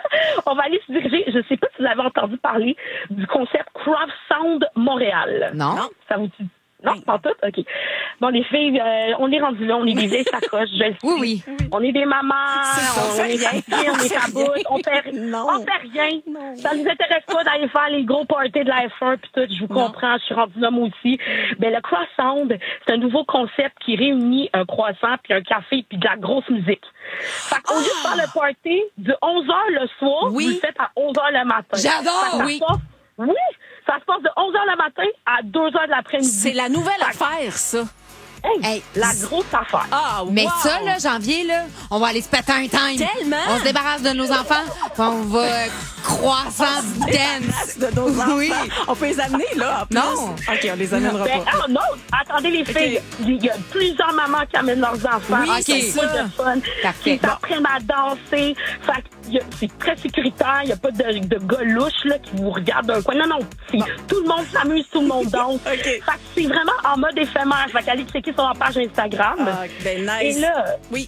Je sais pas si vous avez entendu parler du concept Craft Sound Montréal. Non. Ça vous dit? Non, pas tout? OK. Bon, les filles, on est rendues là, on est des vieilles sacoches, je le sais. Oui. On est des mamans, on est rien. fatiguées, on est à bout, on fait rien. Ça nous intéresse pas d'aller faire les gros parties de la F1 puis tout, je vous comprends, je suis rendue là moi aussi. Ben, le Croissant, c'est un nouveau concept qui réunit un croissant puis un café puis de la grosse musique. Fait qu'au lieu de faire le party de 11h le soir, vous le faites à 11h le matin. J'adore, Oui, ça se passe de 11h le matin à 2h de l'après-midi. C'est la nouvelle affaire, ça. Hey, la grosse affaire. Ah, Mais wow. ça, là, janvier, là, on va aller se péter un time. Tellement. On se débarrasse de nos enfants, puis on va croissant dance. De nos enfants. Oui. On peut les amener, là, en plus. Non. OK, on les amènera Ben, pas. non, attendez les filles. Il y a plusieurs mamans qui amènent leurs enfants. Oui, c'est c'est full ça. de fun. Parfait. Ils apprennent à danser. Fait que c'est très sécuritaire. Il n'y a pas de gars louches là, qui vous regardent d'un coin. Non. Tout le monde s'amuse, tout le monde danse. Fait que c'est vraiment en mode éphémère. Fait qu'allez checker sur leur page Instagram. Ah, ben nice. Et là, oui.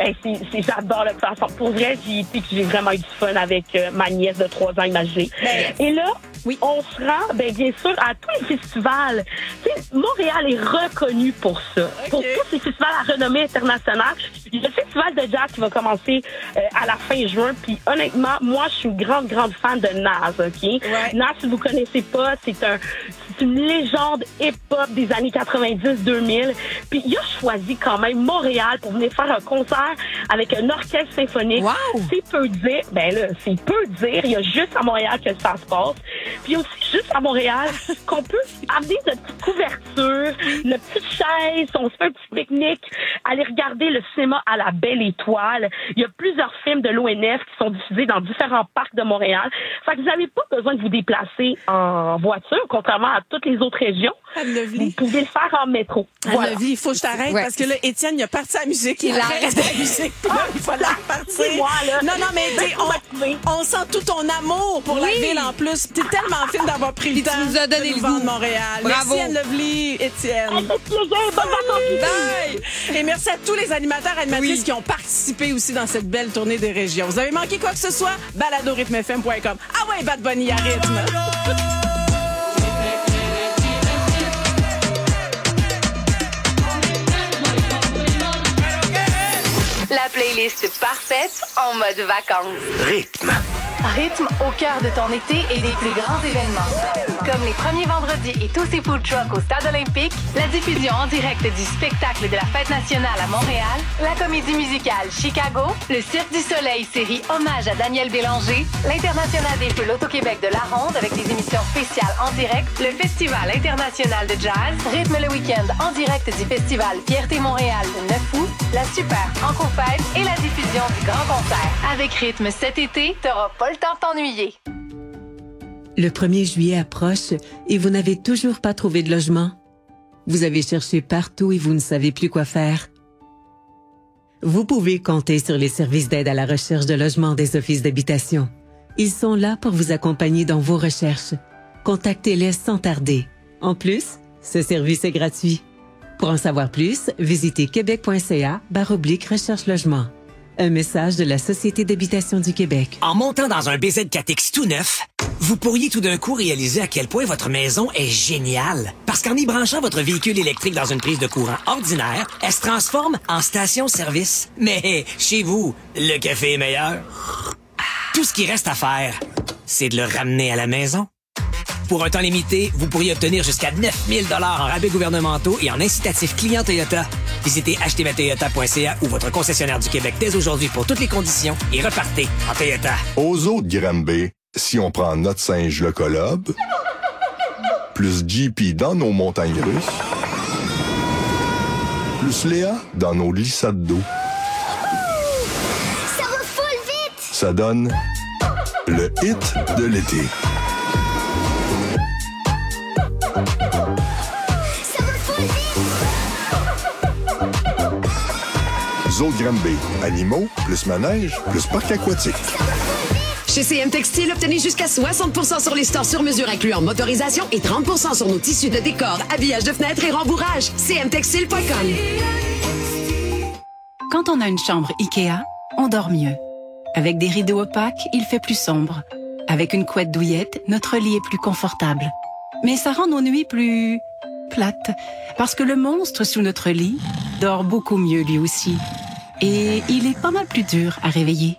J'adore le façon. Pour vrai, j'ai vraiment eu du fun avec ma nièce de 3 ans imagée. Et là, on se rend, bien sûr, à tous les festivals. Tu sais, Montréal est reconnu pour ça. Pour tous les festivals à renommée internationale. Il y a le festival de jazz qui va commencer à la fin juin. Puis honnêtement, moi, je suis une grande fan de Nas, OK? Nas, si vous connaissez pas, c'est une légende hip-hop des années 90-2000. Puis il a choisi quand même Montréal pour venir faire un concert avec un orchestre symphonique. Wow. C'est peu dire. Ben là, c'est peu dire. Il y a juste à Montréal que ça se passe. Puis il y a aussi juste à Montréal qu'on peut amener notre petite couverture, notre petite chaise, on se fait un petit pique-nique, aller regarder le cinéma à la Belle Étoile. Il y a plusieurs films de l'ONF qui sont diffusés dans différents parcs de Montréal. Fait que vous n'avez pas besoin de vous déplacer en voiture, contrairement à toutes les autres régions. Vous pouvez le faire en métro. Voilà. Anne-Levis, il faut que je t'arrête parce que là, Étienne, il a parti la musique. Il arrête la musique. Puis là, il faut la repartir. C'est moi, là. Non, mais tu sais, on sent tout ton amour pour la ville en plus. T'es tellement fine d'avoir pris le temps tu nous as donné de nous le vendre goût. Montréal. Bravo. Merci Anne-Levis, Étienne. Bye. Et merci à tous les animateurs et animatrices qui ont participé aussi dans cette belle tournée des régions. Vous avez manqué quoi que ce soit? balado-rythmefm.com. Ah ouais, Bad Bunny à rythme. La playlist parfaite en mode vacances. Rythme. Rythme au cœur de ton été et des plus grands événements. Comme les premiers vendredis et tous ces food trucks au Stade olympique, La diffusion en direct du spectacle de la Fête nationale à Montréal, la comédie musicale Chicago, le Cirque du Soleil série Hommage à Daniel Bélanger, l'International des Feux L'Auto-Québec de la Ronde avec des émissions spéciales en direct, le Festival international de jazz, Rythme le week-end en direct du Festival Fierté Montréal le 9 août, la Super Franco-Fête et la diffusion du grand concert. avec Rythme cet été, T'auras pas le temps de t'ennuyer. Le 1er juillet approche et vous n'avez toujours pas trouvé de logement. Vous avez cherché partout et vous ne savez plus quoi faire. Vous pouvez compter sur les services d'aide à la recherche de logement des offices d'habitation. Ils sont là pour vous accompagner dans vos recherches. Contactez-les sans tarder. En plus, ce service est gratuit. Pour en savoir plus, visitez québec.ca/recherche-logement. Un message de la Société d'habitation du Québec. En montant dans un BZ4X tout neuf, vous pourriez tout d'un coup réaliser à quel point votre maison est géniale. Parce qu'en y branchant votre véhicule électrique dans une prise de courant ordinaire, elle se transforme en station-service. Mais chez vous, le café est meilleur. Tout ce qui reste à faire, c'est de le ramener à la maison. Pour un temps limité, vous pourriez obtenir jusqu'à 9 000 $ en rabais gouvernementaux et en incitatifs clients Toyota. Visitez achetezmatoyota.ca ou votre concessionnaire du Québec dès aujourd'hui pour toutes les conditions et repartez en Toyota. Aux autres Granby, si on prend notre singe le colobe, plus JP dans nos montagnes russes, plus Léa dans nos glissades d'eau, Ça va full vite! ça donne le hit de l'été. Zoo de Granby. Animaux, plus manège, plus parc aquatique. Chez CM Textile, obtenez jusqu'à 60% sur les stores sur mesure incluant motorisation et 30% sur nos tissus de décor, habillage de fenêtres et rembourrage. cmtextile.com. Quand on a une chambre IKEA, on dort mieux. Avec des rideaux opaques, il fait plus sombre. Avec une couette douillette, notre lit est plus confortable. Mais ça rend nos nuits plus plates, parce que le monstre sous notre lit dort beaucoup mieux lui aussi. Et il est pas mal plus dur à réveiller.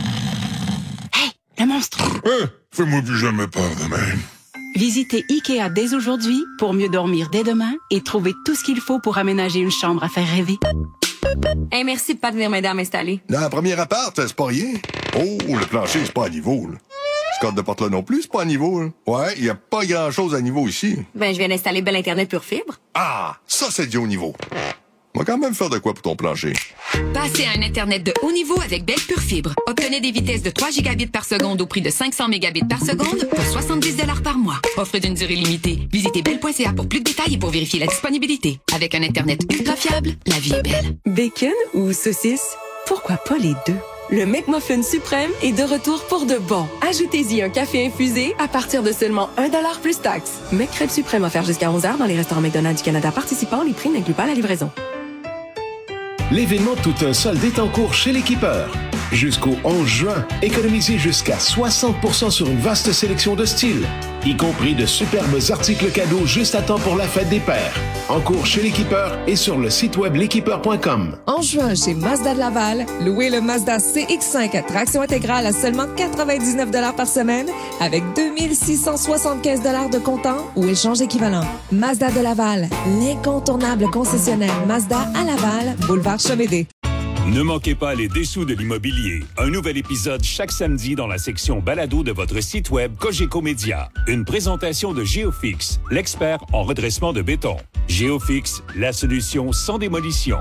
Hey, le monstre! Fais-moi plus jamais peur demain. Visitez IKEA dès aujourd'hui pour mieux dormir dès demain et trouver tout ce qu'il faut pour aménager une chambre à faire rêver. Hey, merci de pas venir m'aider à m'installer. Dans la première appart, c'est pas rien. Oh, le plancher, c'est pas à niveau, là. Ce cadre de porte-là non plus, c'est pas à niveau, là. Ouais, il y a pas grand-chose à niveau ici. Ben, je viens d'installer Belle Internet Pure Fibre. Ah, ça, c'est du haut niveau. On va quand même faire de quoi pour ton plancher. Passez à un Internet de haut niveau avec Belle Pure Fibre. Obtenez des vitesses de 3 gigabits par seconde au prix de 500 mégabits par seconde pour 70 $ par mois. Offre d'une durée limitée. Visitez belle.ca pour plus de détails et pour vérifier la disponibilité. Avec un Internet ultra fiable, la vie est belle. Bacon ou saucisse? Pourquoi pas les deux? Le McMuffin suprême est de retour pour de bon. Ajoutez-y un café infusé à partir de seulement 1$ plus taxe. McCrêpe suprême offert jusqu'à 11h dans les restaurants McDonald's du Canada participants. Les prix n'incluent pas la livraison. L'événement Tout un solde est en cours chez l'Équipeur. Jusqu'au 11 juin, économisez jusqu'à 60% sur une vaste sélection de styles, y compris de superbes articles cadeaux juste à temps pour la fête des pères. En cours chez l'Équipeur et sur le site web l'équipeur.com. En juin, chez Mazda de Laval, louez le Mazda CX-5 à traction intégrale à seulement 99 $ par semaine avec 2675 $ de comptant ou échange équivalent. Mazda de Laval, l'incontournable concessionnaire Mazda à Laval, boulevard Chemédé. Ne manquez pas les dessous de l'immobilier. Un nouvel épisode chaque samedi dans la section balado de votre site web Cogeco Média. Une présentation de Géofix, l'expert en redressement de béton. Géofix, la solution sans démolition.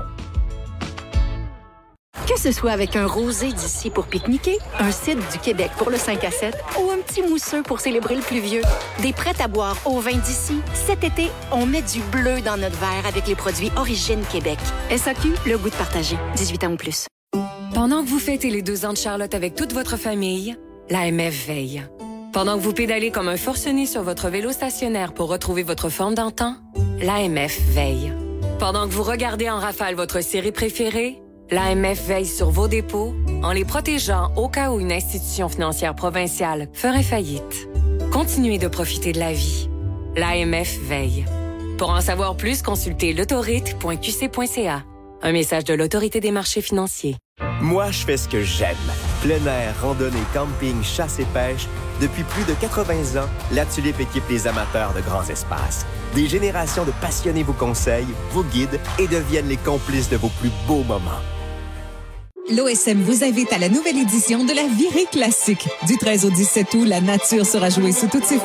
Que ce soit avec un rosé d'ici pour pique-niquer, un cidre du Québec pour le 5 à 7 ou un petit mousseux pour célébrer le plus vieux, des prêts à boire au vin d'ici, cet été, on met du bleu dans notre verre avec les produits Origine Québec. SAQ, le goût de partager. 18 ans ou plus. Pendant que vous fêtez les 2 ans de Charlotte avec toute votre famille, l'AMF veille. Pendant que vous pédalez comme un forcené sur votre vélo stationnaire pour retrouver votre forme d'antan, l'AMF veille. Pendant que vous regardez en rafale votre série préférée, l'AMF veille sur vos dépôts en les protégeant au cas où une institution financière provinciale ferait faillite. Continuez de profiter de la vie. L'AMF veille. Pour en savoir plus, consultez l'autorite.qc.ca. Un message de l'Autorité des marchés financiers. Moi, je fais ce que j'aime. Plein air, randonnée, camping, chasse et pêche. Depuis plus de 80 ans, la Tulipe équipe les amateurs de grands espaces. Des générations de passionnés vous conseillent, vous guident et deviennent les complices de vos plus beaux moments. L'OSM vous invite à la nouvelle édition de la Virée Classique. Du 13 au 17 août, la nature sera jouée sous toutes ses